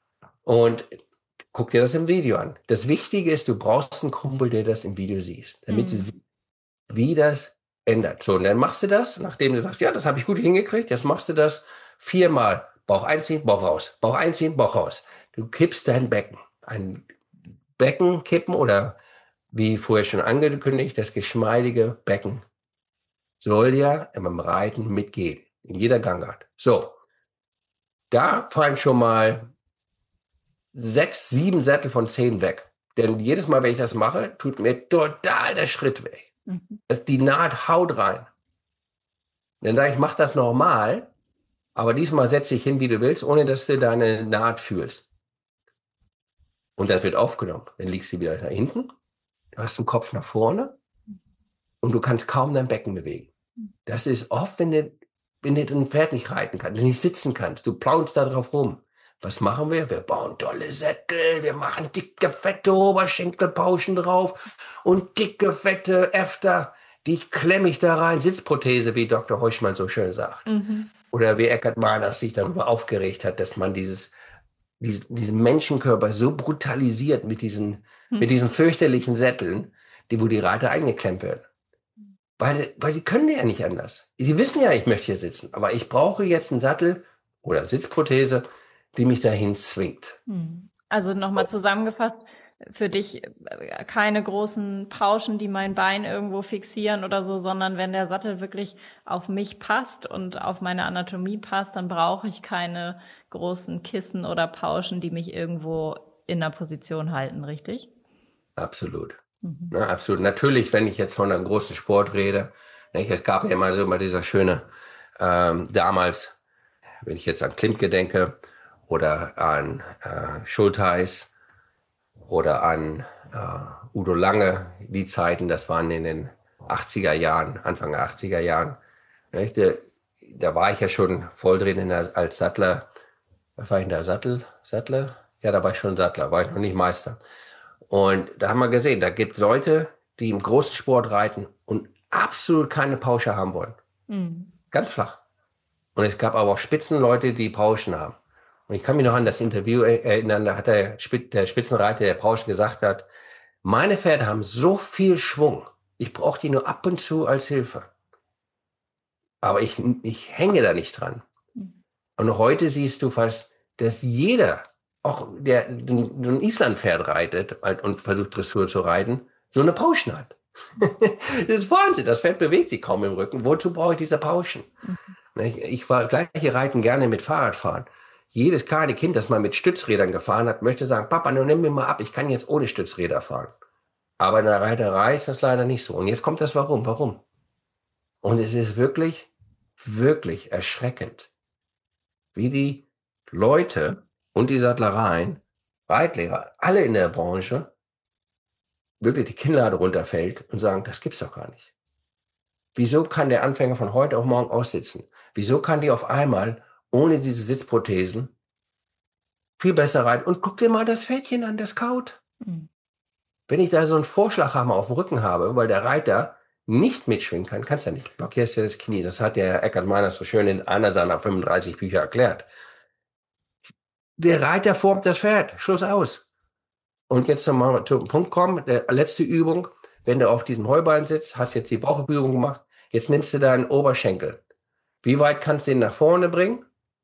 Und guck dir das im Video an. Das Wichtige ist, du brauchst einen Kumpel, der das im Video siehst, damit Mhm. du siehst, wie das ändert. So, und dann machst du das, nachdem du sagst, ja, das habe ich gut hingekriegt, jetzt machst du das viermal. Bauch einziehen, Bauch raus. Bauch einziehen, Bauch raus. Du kippst dein Becken. Ein Becken kippen oder wie vorher schon angekündigt, das geschmeidige Becken soll ja beim Reiten mitgehen. In jeder Gangart. So. Da fallen schon mal sechs, sieben Sättel von zehn weg. Denn jedes Mal, wenn ich das mache, tut mir total der Schritt weg. Mhm. Das, die Naht haut rein. Dann sage ich, mach das normal. Aber diesmal setz dich hin, wie du willst, ohne dass du deine Naht fühlst. Und das wird aufgenommen. Dann liegst du wieder da hinten, du hast den Kopf nach vorne und du kannst kaum dein Becken bewegen. Das ist oft, wenn du, wenn du ein Pferd nicht reiten kannst, nicht sitzen kannst, du plaunst da drauf rum, Was machen wir? Wir bauen tolle Sättel, wir machen dicke, fette Oberschenkelpauschen drauf und dicke, fette Äfter, die klemme ich da rein. Sitzprothese, wie Doktor Heuschmann so schön sagt. Mhm. Oder wie Eckhard Mahner sich darüber aufgeregt hat, dass man dieses, diesen, diesen Menschenkörper so brutalisiert mit diesen, mhm. mit diesen fürchterlichen Sätteln, die, wo die Reiter eingeklemmt werden. Weil, weil sie können ja nicht anders. Sie wissen ja, ich möchte hier sitzen, aber ich brauche jetzt einen Sattel oder Sitzprothese, die mich dahin zwingt. Also nochmal zusammengefasst, für dich keine großen Pauschen, die mein Bein irgendwo fixieren oder so, sondern wenn der Sattel wirklich auf mich passt und auf meine Anatomie passt, dann brauche ich keine großen Kissen oder Pauschen, die mich irgendwo in der Position halten, richtig? Absolut. Mhm. Ja, absolut. Natürlich, wenn ich jetzt von einem großen Sport rede, nicht, es gab ja immer so immer dieser schöne, ähm, damals, wenn ich jetzt an Klimke denke, oder an äh, Schultheiß oder an äh, Udo Lange, die Zeiten, das waren in den achtziger Jahren, Anfang der achtziger Jahren. Nicht? Da, da war ich ja schon voll drin in der, als Sattler. Was war ich in der Sattel? Sattler? Ja, da war ich schon Sattler, war ich noch nicht Meister. Und da haben wir gesehen, da gibt es Leute, die im großen Sport reiten und absolut keine Pausche haben wollen. Mhm. Ganz flach. Und es gab aber auch Spitzenleute, die Pauschen haben. Und ich kann mich noch an das Interview erinnern, da hat der, der Spitzenreiter der Pauschen gesagt hat, meine Pferde haben so viel Schwung, ich brauche die nur ab und zu als Hilfe. Aber ich, ich hänge da nicht dran. Und heute siehst du fast, dass jeder, auch der so ein Islandpferd reitet und versucht Dressur zu reiten, so eine Pauschen hat. Das ist Wahnsinn, das Pferd bewegt sich kaum im Rücken. Wozu brauche ich diese Pauschen? Mhm. Ich, ich war gleiche Reiten gerne mit Fahrradfahren. Jedes kleine Kind, das mal mit Stützrädern gefahren hat, möchte sagen, Papa, nun nimm mir mal ab, ich kann jetzt ohne Stützräder fahren. Aber in der Reiterei ist das leider nicht so. Und jetzt kommt das Warum. Warum? Und es ist wirklich, wirklich erschreckend, wie die Leute und die Sattlereien, Reitlehrer, alle in der Branche, wirklich die Kinnlade runterfällt und sagen, das gibt's doch gar nicht. Wieso kann der Anfänger von heute auf morgen aussitzen? Wieso kann die auf einmal ohne diese Sitzprothesen viel besser reiten? Und guck dir mal das Pferdchen an, das kaut. Mhm. Wenn ich da so einen Vorschlaghammer auf dem Rücken habe, weil der Reiter nicht mitschwingen kann, kannst du ja nicht. Blockierst ja das Knie. Das hat der Eckhard Mahner so schön in einer seiner fünfunddreißig Bücher erklärt. Der Reiter formt das Pferd. Schluss aus. Und jetzt nochmal zum Punkt kommen. Der letzte Übung. Wenn du auf diesem Heuballen sitzt, hast jetzt die Bauchübung gemacht. Jetzt nimmst du deinen Oberschenkel. Wie weit kannst du ihn nach vorne bringen?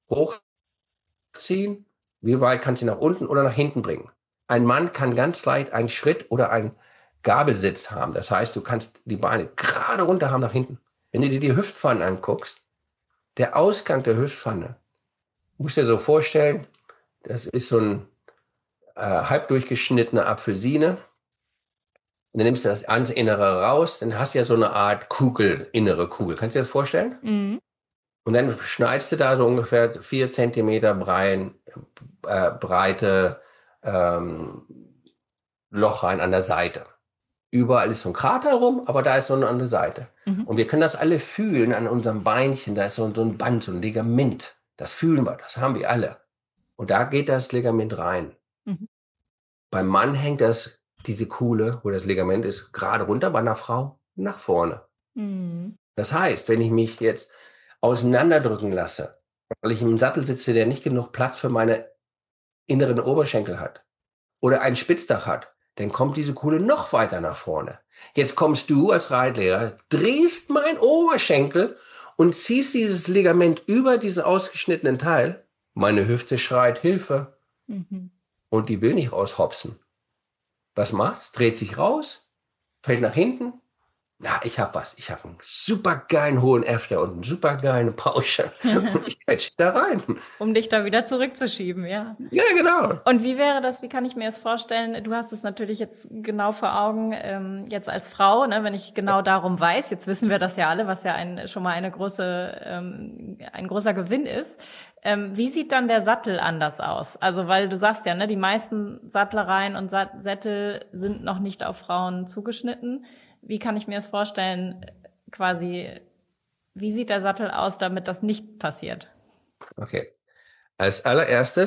Hochziehen? Wie weit kannst du ihn nach unten oder nach hinten bringen? Ein Mann kann ganz leicht einen Schritt oder einen Gabelsitz haben. Das heißt, du kannst die Beine gerade runter haben nach hinten. Wenn du dir die Hüftpfanne anguckst, der Ausgang der Hüftpfanne, musst du dir so vorstellen, das ist so ein äh, halb durchgeschnittene Apfelsine. Und dann nimmst du das ans Innere raus, dann hast du ja so eine Art Kugel, innere Kugel. Kannst du dir das vorstellen? Mhm. Und dann schneidest du da so ungefähr vier Zentimeter brein, äh, breite ähm, Loch rein an der Seite. Überall ist so ein Krater rum, aber da ist so eine andere Seite. Mhm. Und wir können das alle fühlen an unserem Beinchen. Da ist so, so ein Band, so ein Ligament. Das fühlen wir, das haben wir alle. Und da geht das Ligament rein. Mhm. Beim Mann hängt das, diese Kuhle, wo das Ligament ist, gerade runter, bei einer Frau nach vorne. Mhm. Das heißt, wenn ich mich jetzt auseinanderdrücken lasse, weil ich im Sattel sitze, der nicht genug Platz für meine inneren Oberschenkel hat oder ein Spitzdach hat, dann kommt diese Kuhle noch weiter nach vorne. Jetzt kommst du als Reitlehrer, drehst meinen Oberschenkel und ziehst dieses Ligament über diesen ausgeschnittenen Teil. Meine Hüfte schreit Hilfe. Mhm. Und die will nicht raushopsen. Was macht's? Dreht sich raus, fällt nach hinten. Na, ich hab was. Ich habe einen supergeilen hohen Äfter und einen supergeilen Pausche. Und ich quetsche da rein. Um dich da wieder zurückzuschieben, ja. Ja, genau. Und wie wäre das, wie kann ich mir das vorstellen? Du hast es natürlich jetzt genau vor Augen, ähm, jetzt als Frau, ne, wenn ich genau darum weiß, jetzt wissen wir das ja alle, was ja ein, schon mal eine große, ähm, ein großer Gewinn ist. Ähm, wie sieht dann der Sattel anders aus? Also, weil du sagst ja, ne, die meisten Sattlereien und Sat- Sättel sind noch nicht auf Frauen zugeschnitten. Wie kann ich mir das vorstellen, quasi, wie sieht der Sattel aus, damit das nicht passiert? Okay. Als allererstes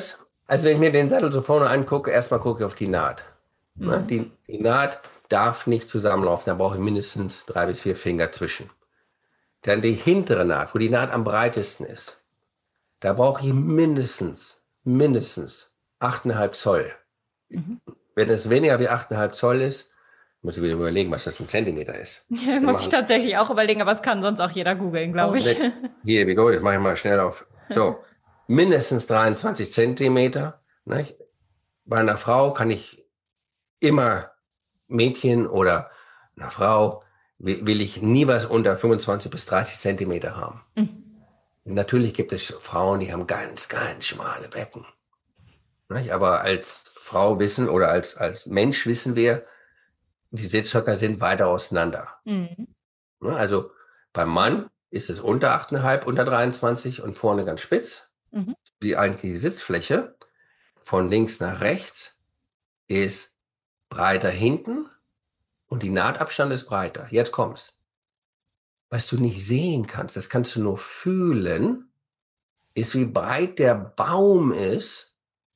Also wenn ich mir den Sattel so vorne angucke, erstmal gucke ich auf die Naht. Mhm. Ne? Die, die Naht darf nicht zusammenlaufen, da brauche ich mindestens drei bis vier Finger zwischen. Dann die hintere Naht, wo die Naht am breitesten ist. Da brauche ich mindestens, mindestens acht Komma fünf Zoll. Mhm. Wenn es weniger wie acht Komma fünf Zoll ist, muss ich wieder überlegen, was das ein Zentimeter ist. Ja, muss ich tatsächlich auch überlegen, aber es kann sonst auch jeder googeln, glaube ich. Hier, wie gut, das mache ich mal schnell auf. So, mindestens dreiundzwanzig Zentimeter. Nicht? Bei einer Frau kann ich immer Mädchen oder einer Frau will, will ich nie was unter fünfundzwanzig bis dreißig Zentimeter haben. Mhm. Natürlich gibt es Frauen, die haben ganz, ganz schmale Becken. Nicht? Aber als Frau wissen oder als, als Mensch wissen wir, die Sitzhöcker sind weiter auseinander. Mhm. Also beim Mann ist es unter acht Komma fünf, unter dreiundzwanzig und vorne ganz spitz. Mhm. Die eigentliche Sitzfläche von links nach rechts ist breiter hinten und die Nahtabstand ist breiter. Jetzt kommt's. Was du nicht sehen kannst, das kannst du nur fühlen, ist, wie breit der Baum ist,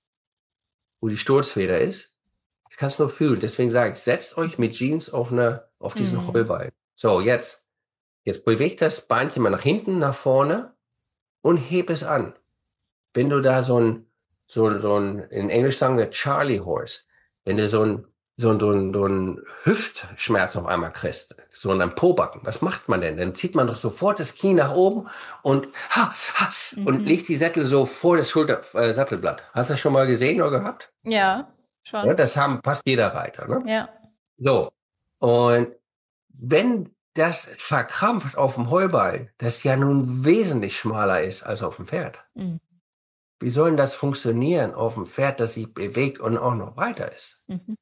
wo die Sturzfeder ist. Ich kann es nur fühlen. Deswegen sage ich, setzt euch mit Jeans auf, eine, auf diesen mhm. Rollballen. So, jetzt. Jetzt bewegt das Beinchen mal nach hinten, nach vorne und heb es an. Wenn du da so ein, so, so ein, in Englisch sagen wir Charlie Horse, wenn du so ein, so ein, so ein, so ein Hüftschmerz auf einmal kriegst, so ein Pobacken, was macht man denn? Dann zieht man doch sofort das Knie nach oben und, ha, ha, mhm. und legt die Sättel so vor das Schulter, äh, Sattelblatt. Hast du das schon mal gesehen oder gehabt? Ja, schon. Ja, das haben fast jeder Reiter, ne? Ja. So. Und wenn das verkrampft auf dem Heuballen, das ja nun wesentlich schmaler ist als auf dem Pferd. Mhm. Wie soll denn das funktionieren auf dem Pferd, das sich bewegt und auch noch breiter ist? Mhm.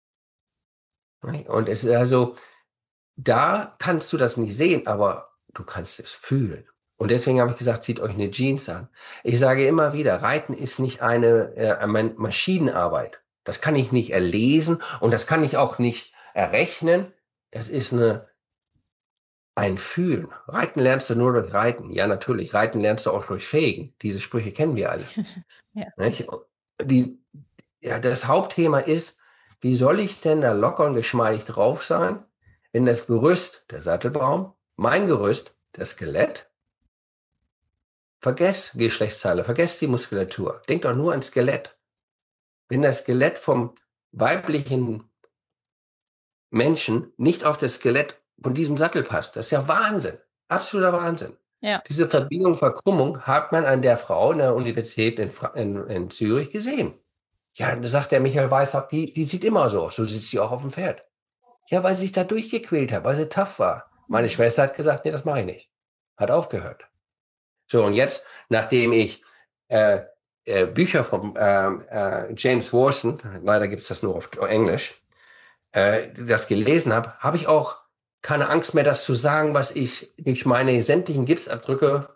Und es ist also, da kannst du das nicht sehen, aber du kannst es fühlen. Und deswegen habe ich gesagt, zieht euch eine Jeans an. Ich sage immer wieder, Reiten ist nicht eine, äh, eine Maschinenarbeit. Das kann ich nicht erlesen und das kann ich auch nicht errechnen. Das ist eine Ein Fühlen. Reiten lernst du nur durch Reiten. Ja, natürlich. Reiten lernst du auch durch Fegen. Diese Sprüche kennen wir alle. Ja. Nicht? Die, ja, das Hauptthema ist, wie soll ich denn da locker und geschmeidig drauf sein, wenn das Gerüst, der Sattelbaum, mein Gerüst, das Skelett, vergesst Geschlechtsteile, vergesst die Muskulatur. Denkt doch nur an Skelett. Wenn das Skelett vom weiblichen Menschen nicht auf das Skelett von diesem Sattel passt. Das ist ja Wahnsinn. Absoluter Wahnsinn. Ja. Diese Verbiegung, Verkrümmung hat man an der Frau in der Universität in, in, in Zürich gesehen. Ja, da sagt der Michael Weishaupt, die, die sieht immer so aus. So sitzt sie auch auf dem Pferd. Ja, weil sie sich da durchgequält hat, weil sie tough war. Meine mhm. Schwester hat gesagt, nee, das mache ich nicht. Hat aufgehört. So, und jetzt, nachdem ich äh, äh, Bücher von äh, äh, James Warson, leider gibt es das nur auf Englisch, äh, das gelesen habe, habe ich auch keine Angst mehr, das zu sagen, was ich durch meine sämtlichen Gipsabdrücke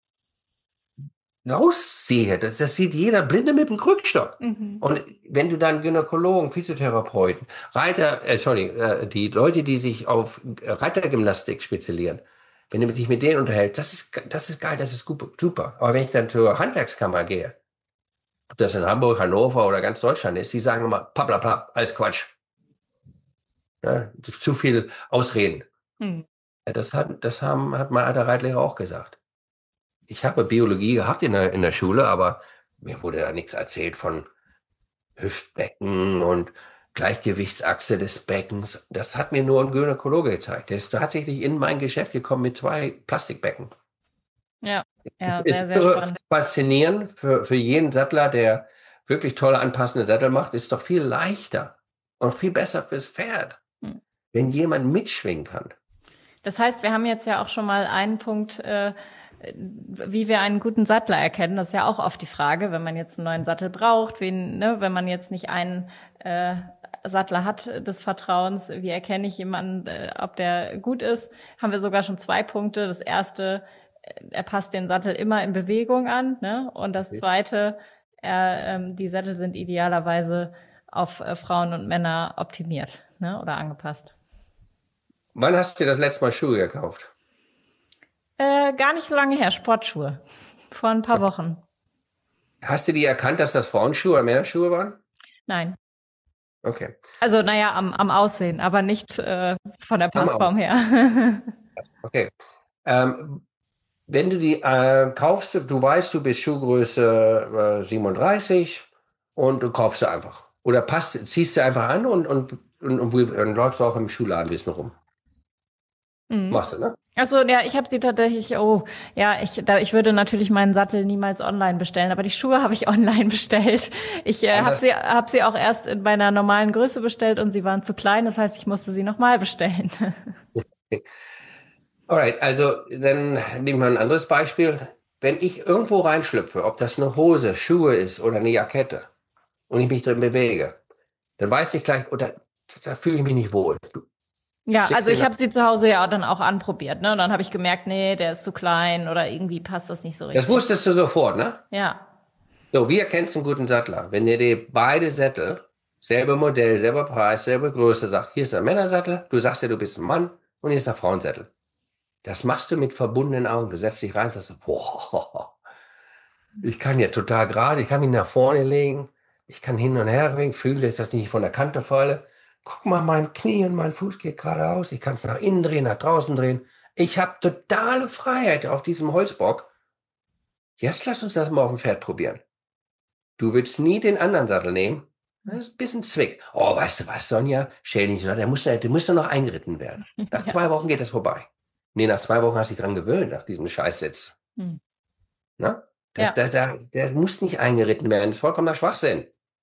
raussehe. Das, das sieht jeder Blinde mit dem Krückstock. Mhm. Und wenn du dann Gynäkologen, Physiotherapeuten, Reiter, äh, sorry, äh, die Leute, die sich auf Reitergymnastik spezialisieren, wenn du dich mit denen unterhältst, das ist, das ist geil, das ist super. Aber wenn ich dann zur Handwerkskammer gehe, ob das in Hamburg, Hannover oder ganz Deutschland ist, die sagen immer, pappla, alles Quatsch. Ja, zu viel Ausreden. Hm. Das hat, das haben, hat mein alter Reitlehrer auch gesagt. Ich habe Biologie gehabt in der, in der Schule, aber mir wurde da nichts erzählt von Hüftbecken und Gleichgewichtsachse des Beckens. Das hat mir nur ein Gynäkologe gezeigt. Der ist tatsächlich in mein Geschäft gekommen mit zwei Plastikbecken. Ja, ja, sehr, sehr spannend. Faszinierend für, für jeden Sattler, der wirklich tolle anpassende Sattel macht, ist doch viel leichter und viel besser fürs Pferd. Hm. Wenn jemand mitschwingen kann. Das heißt, wir haben jetzt ja auch schon mal einen Punkt, äh, wie wir einen guten Sattler erkennen. Das ist ja auch oft die Frage, wenn man jetzt einen neuen Sattel braucht, wen, ne, wenn man jetzt nicht einen äh, Sattler hat des Vertrauens, wie erkenne ich jemanden, äh, ob der gut ist, haben wir sogar schon zwei Punkte. Das erste, er passt den Sattel immer in Bewegung an, ne? Und das zweite, er, ähm, die Sättel sind idealerweise auf äh, Frauen und Männer optimiert, ne? Oder angepasst. Wann hast du das letzte Mal Schuhe gekauft? Äh, gar nicht so lange her, Sportschuhe. Vor ein paar Wochen. Hast du die erkannt, dass das Frauenschuhe oder Männerschuhe waren? Nein. Okay. Also, naja, am, am Aussehen, aber nicht äh, von der Am Aus. Passform her. Okay. Ähm, wenn du die äh, kaufst, du weißt, du bist Schuhgröße äh, siebenunddreißig und du kaufst sie einfach. Oder passt, ziehst du einfach an und, und, und, und, und läufst auch im Schuhladen ein bisschen rum. Mhm. Machst du, ne? Also ja, ich habe sie tatsächlich, oh, ja, ich, da, ich würde natürlich meinen Sattel niemals online bestellen, aber die Schuhe habe ich online bestellt. Ich äh, habe Anders. sie, hab sie auch erst in meiner normalen Größe bestellt und sie waren zu klein, das heißt, ich musste sie nochmal bestellen. Alright, also dann nehmen wir ein anderes Beispiel. Wenn ich irgendwo reinschlüpfe, ob das eine Hose, Schuhe ist oder eine Jackette und ich mich drin bewege, dann weiß ich gleich, oder da fühle ich mich nicht wohl. Du Ja, schickst also ich den, habe sie zu Hause ja dann auch anprobiert, ne? Und dann habe ich gemerkt, nee, der ist zu klein oder irgendwie passt das nicht so das richtig. wusstest du sofort, ne? Ja, So, wie erkennst du einen guten Sattler? Wenn ihr dir beide Sättel, selbe Modell, selber Preis, selbe Größe sagt, hier ist der Männersattel, du sagst ja, du bist ein Mann und hier ist der Frauensattel. Das machst du mit verbundenen Augen. Du setzt dich rein und sagst, boah, ich kann ja total gerade, ich kann mich nach vorne legen, ich kann hin und her bewegen, fühle, dass ich nicht von der Kante falle. Guck mal, mein Knie und mein Fuß geht geradeaus, ich kann es nach innen drehen, nach draußen drehen. Ich habe totale Freiheit auf diesem Holzbock. Jetzt lass uns das mal auf dem Pferd probieren. Du willst nie den anderen Sattel nehmen. Das ist ein bisschen Zwick. Oh, weißt du was, Sonja? Stell dich nicht so, der muss, der muss doch noch eingeritten werden. Nach ja. zwei Wochen geht das vorbei. Nee, nach zwei Wochen hast du dich dran gewöhnt, nach diesem Scheißsitz. Hm. Ne? Das, Ja. der, der, der muss nicht eingeritten werden. Das ist vollkommener Schwachsinn.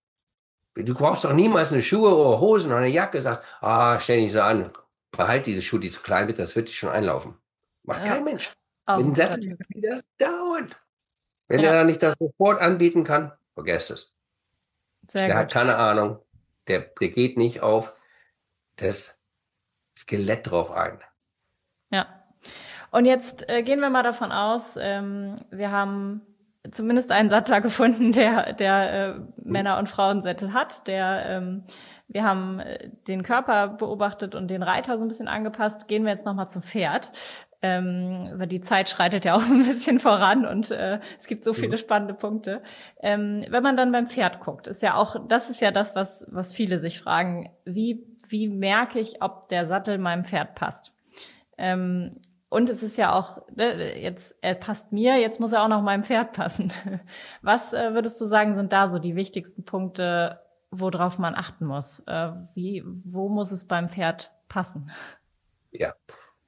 Du brauchst doch niemals eine Schuhe oder Hosen oder eine Jacke. Sagst, ah, stell dich so an. Behalt diese Schuhe, die zu klein wird, das wird sich schon einlaufen. Macht kein Ja, Mensch. auch Mit ein dem guter Sattel Tipp. geht das dauernd. Wenn der Ja, da nicht das sofort anbieten kann, vergesst es. sehr Der hat gut. keine Ahnung. Der, der geht nicht auf das Skelett drauf ein. Ja. Und jetzt äh, gehen wir mal davon aus, ähm, wir haben zumindest einen Sattler gefunden, der, der äh, Männer- und Frauensättel hat. Der, ähm, wir haben äh, den Körper beobachtet und den Reiter so ein bisschen angepasst. Gehen wir jetzt nochmal zum Pferd. Ähm, weil die Zeit schreitet ja auch ein bisschen voran und äh, es gibt so viele Mhm. spannende Punkte. Ähm, wenn man dann beim Pferd guckt, ist ja auch, das ist ja das, was, was viele sich fragen, wie, wie merke ich, ob der Sattel meinem Pferd passt? Ähm, und es ist ja auch, ne, jetzt, er passt mir, jetzt muss er auch noch meinem Pferd passen. Was äh, würdest du sagen, sind da so die wichtigsten Punkte, worauf man achten muss? Äh, wie, wo muss es beim Pferd passen? Ja.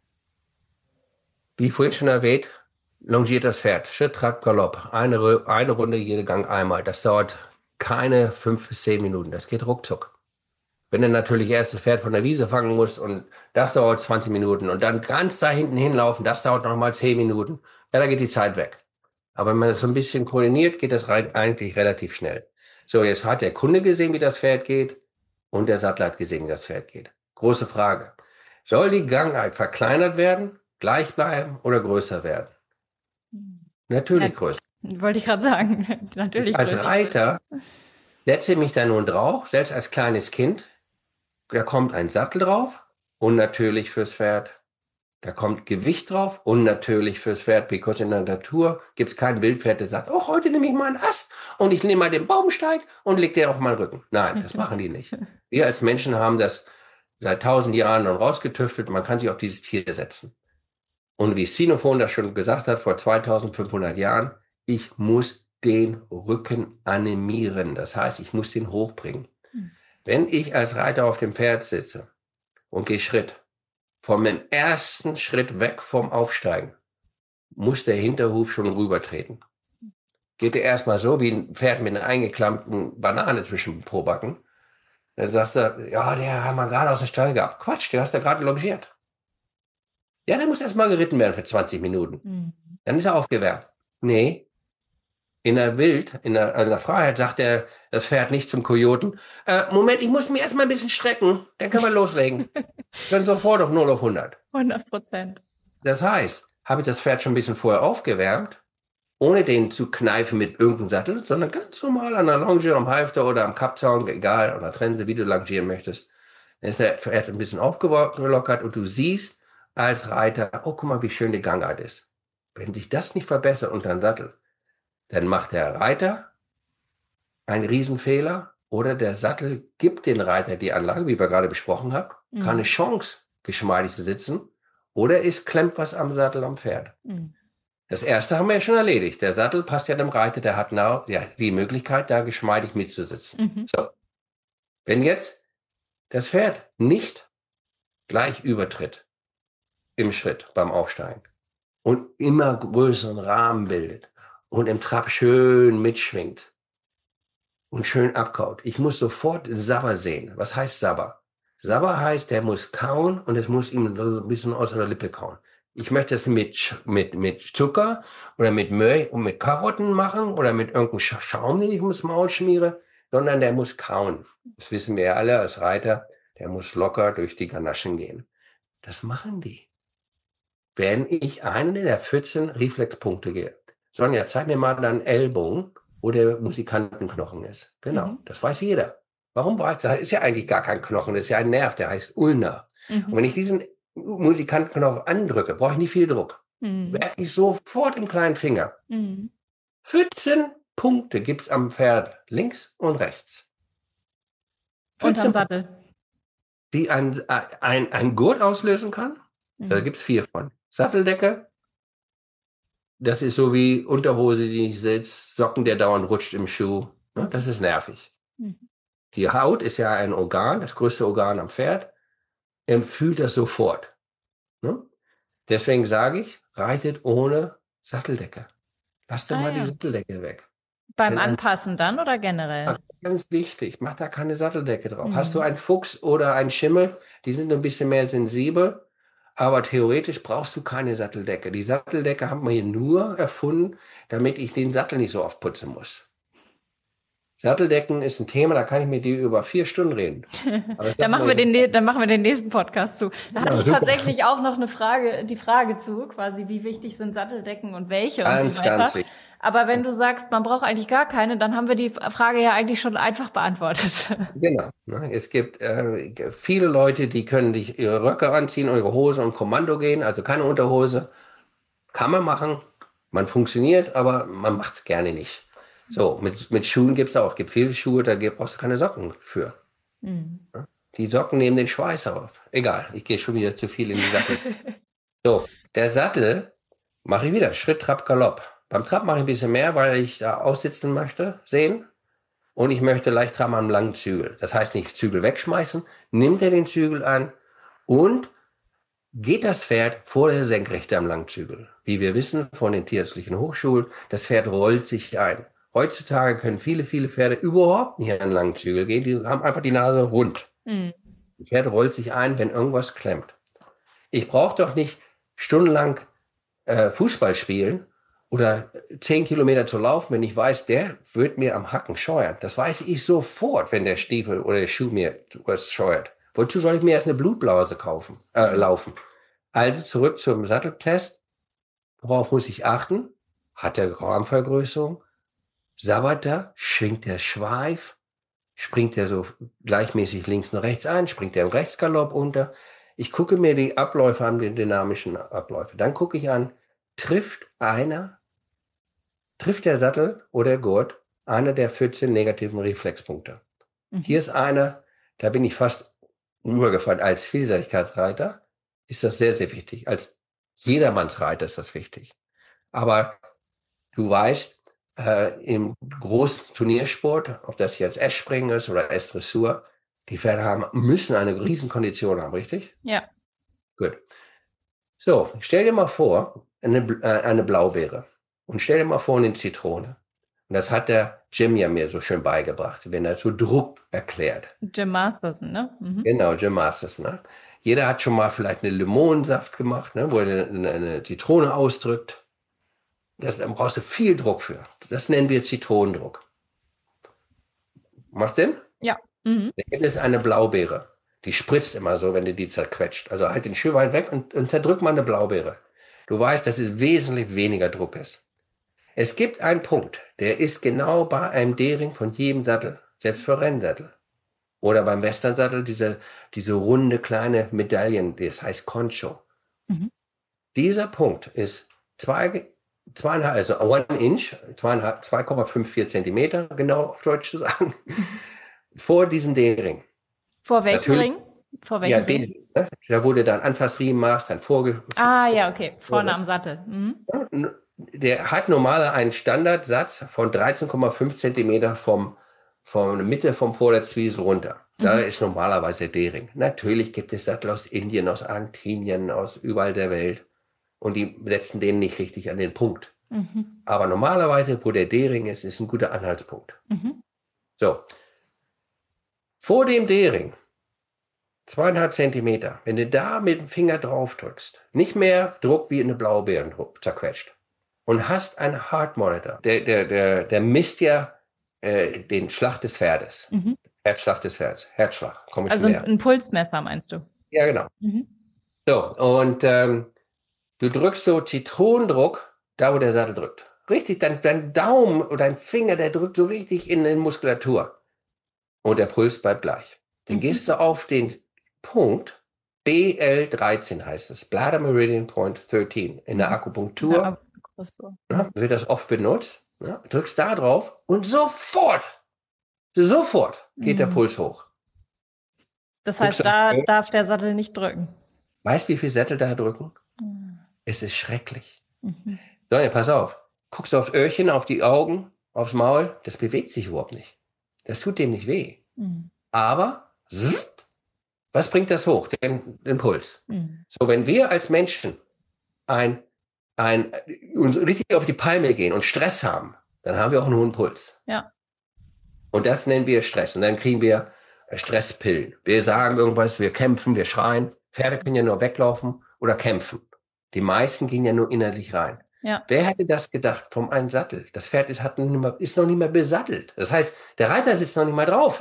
Wie vorhin schon erwähnt, longiert das Pferd. Schritt, Trab, Galopp. Eine, Ru- eine Runde, jeder Gang einmal. Das dauert keine fünf bis zehn Minuten. Das geht ruckzuck. Wenn du natürlich erst das Pferd von der Wiese fangen musst und das dauert zwanzig Minuten und dann ganz da hinten hinlaufen, das dauert nochmal zehn Minuten. Ja, da geht die Zeit weg. Aber wenn man das so ein bisschen koordiniert, geht das rein, eigentlich relativ schnell. So, jetzt hat der Kunde gesehen, wie das Pferd geht und der Sattler hat gesehen, wie das Pferd geht. Große Frage. Soll die Gangart verkleinert werden, gleich bleiben oder größer werden? Ja, Natürlich größer. wollte ich gerade sagen. Natürlich Als größer. Reiter setze ich mich da nun drauf, selbst als kleines Kind. Da kommt ein Sattel drauf, unnatürlich fürs Pferd. Da kommt Gewicht drauf, unnatürlich fürs Pferd, because in der Natur gibt es kein Wildpferd, der sagt, oh, heute nehme ich mal einen Ast und ich nehme mal den Baumsteig und leg den auf meinen Rücken. Nein, das machen die nicht. Wir als Menschen haben das seit tausend Jahren noch rausgetüftelt, man kann sich auf dieses Tier setzen. Und wie Xenophon das schon gesagt hat, vor zweitausendfünfhundert Jahren, ich muss den Rücken animieren. Das heißt, ich muss den hochbringen. Wenn ich als Reiter auf dem Pferd sitze und gehe Schritt, vom ersten Schritt weg vom Aufsteigen, muss der Hinterhuf schon rübertreten. Geht er erstmal so wie ein Pferd mit einer eingeklammten Banane zwischen den Pobacken. Dann sagst du, ja, der haben wir gerade aus dem Stall gehabt. Quatsch, der hast du gerade longiert. Ja, der muss erstmal geritten werden für zwanzig Minuten. Mhm. Dann ist er aufgewärmt. Nee, in der Wild, in der, in der Freiheit sagt der, das Pferd nicht zum Kojoten, äh, Moment, ich muss mich erstmal ein bisschen strecken, dann können wir loslegen. Dann sofort auf null auf hundert. hundert Prozent. Das heißt, habe ich das Pferd schon ein bisschen vorher aufgewärmt, ohne den zu kneifen mit irgendeinem Sattel, sondern ganz normal an der Longe, am Halfter oder am Kappzaun, egal, an der Trense, wie du longieren möchtest. Dann ist der Pferd ein bisschen aufgelockert und du siehst als Reiter, oh, guck mal, wie schön die Gangart ist. Wenn dich das nicht verbessert unter den Sattel, dann macht der Reiter ein Riesenfehler oder der Sattel gibt den Reiter die Anlage, wie wir gerade besprochen haben, Mhm. keine Chance, geschmeidig zu sitzen, oder es klemmt was am Sattel am Pferd. Mhm. Das erste haben wir ja schon erledigt. Der Sattel passt ja dem Reiter, der hat now, ja, die Möglichkeit, da geschmeidig mitzusitzen. Mhm. So. Wenn jetzt das Pferd nicht gleich übertritt im Schritt beim Aufsteigen und immer größeren Rahmen bildet und im Trab schön mitschwingt und schön abkaut, ich muss sofort Sabber sehen. Was heißt Sabber? Sabber heißt, der muss kauen und es muss ihm so ein bisschen aus der Lippe kauen. Ich möchte es mit, Sch- mit, mit Zucker oder mit Möhr und mit Karotten machen oder mit irgendeinem Scha- Schaum, den ich ums Maul schmiere, sondern der muss kauen. Das wissen wir ja alle als Reiter, der muss locker durch die Ganaschen gehen. Das machen die. Wenn ich einen der vierzehn Reflexpunkte gebe. Sonja, zeig mir mal deinen Ellbogen, wo der Musikantenknochen ist. Genau, Mhm. das weiß jeder. Warum weiß das? Ist ja eigentlich gar kein Knochen, das ist ja ein Nerv, der heißt Ulna. Mhm. Und wenn ich diesen Musikantenknochen andrücke, brauche ich nicht viel Druck. Mhm. Merke ich sofort im kleinen Finger. Mhm. vierzehn Punkte gibt es am Pferd, links und rechts. Unterm vierzehn, Sattel. die ein, ein, ein Gurt auslösen kann. Da Mhm. gibt es vier von. Satteldecke, das ist so wie Unterhose, die nicht sitzt, Socken, der dauernd rutscht im Schuh. Ne? Das ist nervig. Mhm. Die Haut ist ja ein Organ, das größte Organ am Pferd, empfiehlt das sofort. Ne? Deswegen sage ich, reitet ohne Satteldecke. Lasst doch Ah, mal die ja. Satteldecke weg. Beim Denn ein- Anpassen dann oder generell? Ganz wichtig, mach da keine Satteldecke drauf. Mhm. Hast du einen Fuchs oder einen Schimmel, die sind ein bisschen mehr sensibel, aber theoretisch brauchst du keine Satteldecke. Die Satteldecke haben wir hier nur erfunden, damit ich den Sattel nicht so oft putzen muss. Satteldecken ist ein Thema, da kann ich mit dir über vier Stunden reden. Aber das Dann lassen machen, wir jetzt- den, ne- dann machen wir den nächsten Podcast zu. Da hatte Ja, ich super. tatsächlich auch noch eine Frage, die Frage zu, quasi, wie wichtig sind Satteldecken und welche und Ganz, so weiter. ganz wichtig. Aber wenn du sagst, man braucht eigentlich gar keine, dann haben wir die Frage ja eigentlich schon einfach beantwortet. Genau. Ne? Es gibt äh, viele Leute, die können dich ihre Röcke anziehen, ihre Hose und Kommando gehen, also keine Unterhose. Kann man machen, man funktioniert, aber man macht es gerne nicht. So, mit, mit Schuhen gibt es auch. Es gibt viele Schuhe, da gibt- brauchst du keine Socken für. Mhm. Die Socken nehmen den Schweiß auf. Egal, ich gehe schon wieder zu viel in die Sache. So, der Sattel mache ich wieder. Schritt, Trab, Galopp. Beim Trab mache ich ein bisschen mehr, weil ich da aussitzen möchte, sehen. Und ich möchte leicht traben am langen Zügel. Das heißt nicht Zügel wegschmeißen. Nimmt er den Zügel an und geht das Pferd vor der Senkrechte am Langzügel. Wie wir wissen von den tierärztlichen Hochschulen, das Pferd rollt sich ein. Heutzutage können viele, viele Pferde überhaupt nicht an Langzügel gehen. Die haben einfach die Nase rund. Mhm. Das Pferd rollt sich ein, wenn irgendwas klemmt. Ich brauche doch nicht stundenlang äh, Fußball spielen oder zehn Kilometer zu laufen, wenn ich weiß, der wird mir am Hacken scheuern. Das weiß ich sofort, wenn der Stiefel oder der Schuh mir was scheuert. Wozu soll ich mir erst eine Blutblase kaufen, äh, laufen? Also zurück zum Satteltest. Worauf muss ich achten? Hat er Rahmenvergrößerung? Sabbert er? Schwingt der Schweif? Springt er so gleichmäßig links und rechts ein? Springt er im Rechtsgalopp unter? Ich gucke mir die Abläufe an, die dynamischen Abläufe. Dann gucke ich an, trifft einer, trifft der Sattel oder der Gurt einer der vierzehn negativen Reflexpunkte. Mhm. Hier ist einer, da bin ich fast übergefallen. Als Vielseitigkeitsreiter ist das sehr, sehr wichtig. Als Jedermannsreiter ist das wichtig. Aber du weißt, äh, im großen Turniersport, ob das jetzt Eschspringen ist oder S-Dressur, die Pferde haben, müssen eine riesen Kondition haben, richtig? Ja. Gut. So, stell dir mal vor, eine, Bl- äh, eine Blaubeere. Und stell dir mal vor, eine Zitrone. Und das hat der Jim ja mir so schön beigebracht, wenn er so Druck erklärt. Jim Masterson, ne? Mhm. Genau, Jim Masters. Ne? Jeder hat schon mal vielleicht eine Limonensaft gemacht, ne? wo er eine, eine Zitrone ausdrückt. Das, da brauchst du viel Druck für. Das nennen wir Zitronendruck. Macht Sinn? Ja. Mhm. Da gibt es eine Blaubeere. Die spritzt immer so, wenn du die zerquetscht. Also halt den Schürwein weg und, und zerdrück mal eine Blaubeere. Du weißt, dass es wesentlich weniger Druck ist. Es gibt einen Punkt, der ist genau bei einem D-Ring von jedem Sattel, selbst für Rennsattel. Oder beim Westernsattel diese, diese runde kleine Medaillen, das heißt Concho. Mhm. Dieser Punkt ist zwei zweieinhalb, also one inch, zweieinhalb- zwei Komma fünfundvierzig Zentimeter, genau auf Deutsch zu sagen, vor diesem D-Ring. Vor welchem Natürlich, Ring? Vor ja, welchem den, Ring? ne? Da wo du dann Anfassriemen machst, dann vorge... Ah, vor, ja, okay. Vorne am Sattel. Mhm. Der hat normaler einen Standardsatz von dreizehn Komma fünf Zentimeter vom, von der Mitte vom Vorderzwiesel runter. Da Mhm. ist normalerweise D-Ring. Natürlich gibt es Sattel aus Indien, aus Argentinien, aus überall der Welt. Und die setzen den nicht richtig an den Punkt. Mhm. Aber normalerweise, wo der D-Ring ist, ist ein guter Anhaltspunkt. Mhm. So. Vor dem D-Ring, zweieinhalb Zentimeter, wenn du da mit dem Finger drauf drückst, nicht mehr Druck wie eine Blaubeeren zerquetscht und hast einen Heart Monitor, der, der, der, der misst ja äh, den Schlag des Pferdes, Mhm. Herzschlag des Pferdes, Herzschlag, komme ich Also zu ein, näher. ein Pulsmesser meinst du? Ja, genau. Mhm. So, und ähm, du drückst so Zitronendruck, da wo der Sattel drückt. Richtig, dein, dein Daumen oder dein Finger, der drückt so richtig in die Muskulatur. Und der Puls bleibt gleich. Dann Mhm. gehst du auf den Punkt, B L dreizehn heißt es, Bladder Meridian Point dreizehn. In der Mhm. Akupunktur Ja, Akupunktur. ne, wird das oft benutzt. Ne, drückst da drauf und sofort, sofort geht der Mhm. Puls hoch. Das Guckst heißt, du, da darf der Sattel nicht drücken. weißt du, wie viel Sättel da drücken? Mhm. Es ist schrecklich. Mhm. Sonja, pass auf. Guckst du aufs Öhrchen, auf die Augen, aufs Maul, das bewegt sich überhaupt nicht. Das tut dem nicht weh. Mhm. Aber, zzzt, was bringt das hoch? Den, den Puls. Mhm. So, wenn wir als Menschen ein, ein, uns richtig auf die Palme gehen und Stress haben, dann haben wir auch einen hohen Puls. Ja. Und das nennen wir Stress. Und dann kriegen wir Stresspillen. Wir sagen irgendwas, wir kämpfen, wir schreien. Pferde können ja nur weglaufen oder kämpfen. Die meisten gehen ja nur innerlich rein. Ja. Wer hätte das gedacht vom einen Sattel? Das Pferd ist, hat noch nicht mehr, ist noch nicht mehr besattelt. Das heißt, der Reiter sitzt noch nicht mal drauf.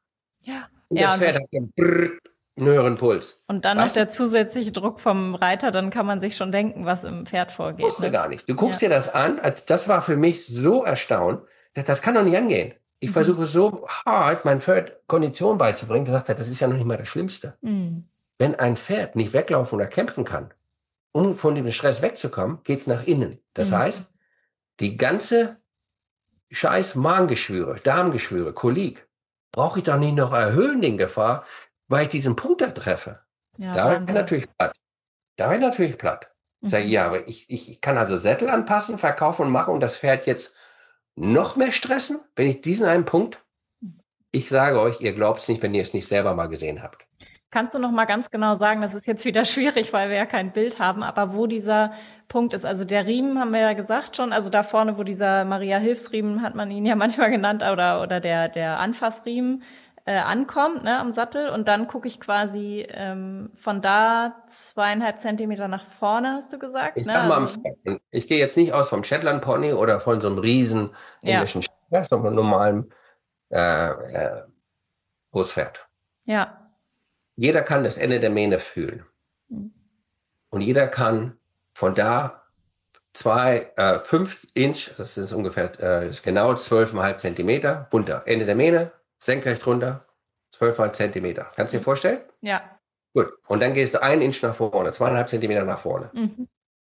Ja. Und Ja, das und Pferd das- hat einen, brrr, einen höheren Puls. Und dann noch Weißt du, der zusätzliche Druck vom Reiter, dann kann man sich schon denken, was im Pferd vorgeht. wusste Ne? gar nicht. Du guckst Ja. dir das an, als das war für mich so erstaunt, das, das kann doch nicht angehen. Ich Mhm. versuche so hart, mein Pferd Kondition beizubringen. Da sagt er, das ist ja noch nicht mal das Schlimmste. Mhm. Wenn ein Pferd nicht weglaufen oder kämpfen kann, um von dem Stress wegzukommen, geht's nach innen. Das Mhm. heißt, die ganze scheiß Magengeschwüre, Darmgeschwüre, Kolik, brauche ich doch nicht noch erhöhen den Gefahr, weil ich diesen Punkt da treffe. Ja, Da wäre ich Wahnsinn. natürlich platt. Da wäre ich natürlich platt. Sag ich, Mhm. ja, aber ich, ich, ich kann also Sättel anpassen, verkaufen und machen und das Pferd jetzt noch mehr stressen, wenn ich diesen einen Punkt, ich sage euch, ihr glaubt es nicht, wenn ihr es nicht selber mal gesehen habt. Kannst du noch mal ganz genau sagen, das ist jetzt wieder schwierig, weil wir ja kein Bild haben, aber wo dieser Punkt ist, also der Riemen haben wir ja gesagt schon, also da vorne, wo dieser Maria-Hilfsriemen, hat man ihn ja manchmal genannt, oder oder der der Anfassriemen äh, ankommt, ne, am Sattel, und dann gucke ich quasi ähm, von da zweieinhalb Zentimeter nach vorne, hast du gesagt, Ich ne? sag mal, am Also, Pferd. Ich gehe jetzt nicht aus vom Shetland Pony oder von so einem riesen ja, englischen Shetland, sondern normalen äh, äh, Großpferd. ja. Jeder kann das Ende der Mähne fühlen. Mhm. Und jeder kann von da zwei, äh, fünf Inch, das ist ungefähr, äh, ist genau zwölf Komma fünf Zentimeter, runter. Ende der Mähne, senkrecht runter, zwölf Komma fünf Zentimeter. Kannst du dir vorstellen? Ja. Gut. Und dann gehst du einen Inch nach vorne, zweieinhalb Zentimeter nach vorne. Mhm.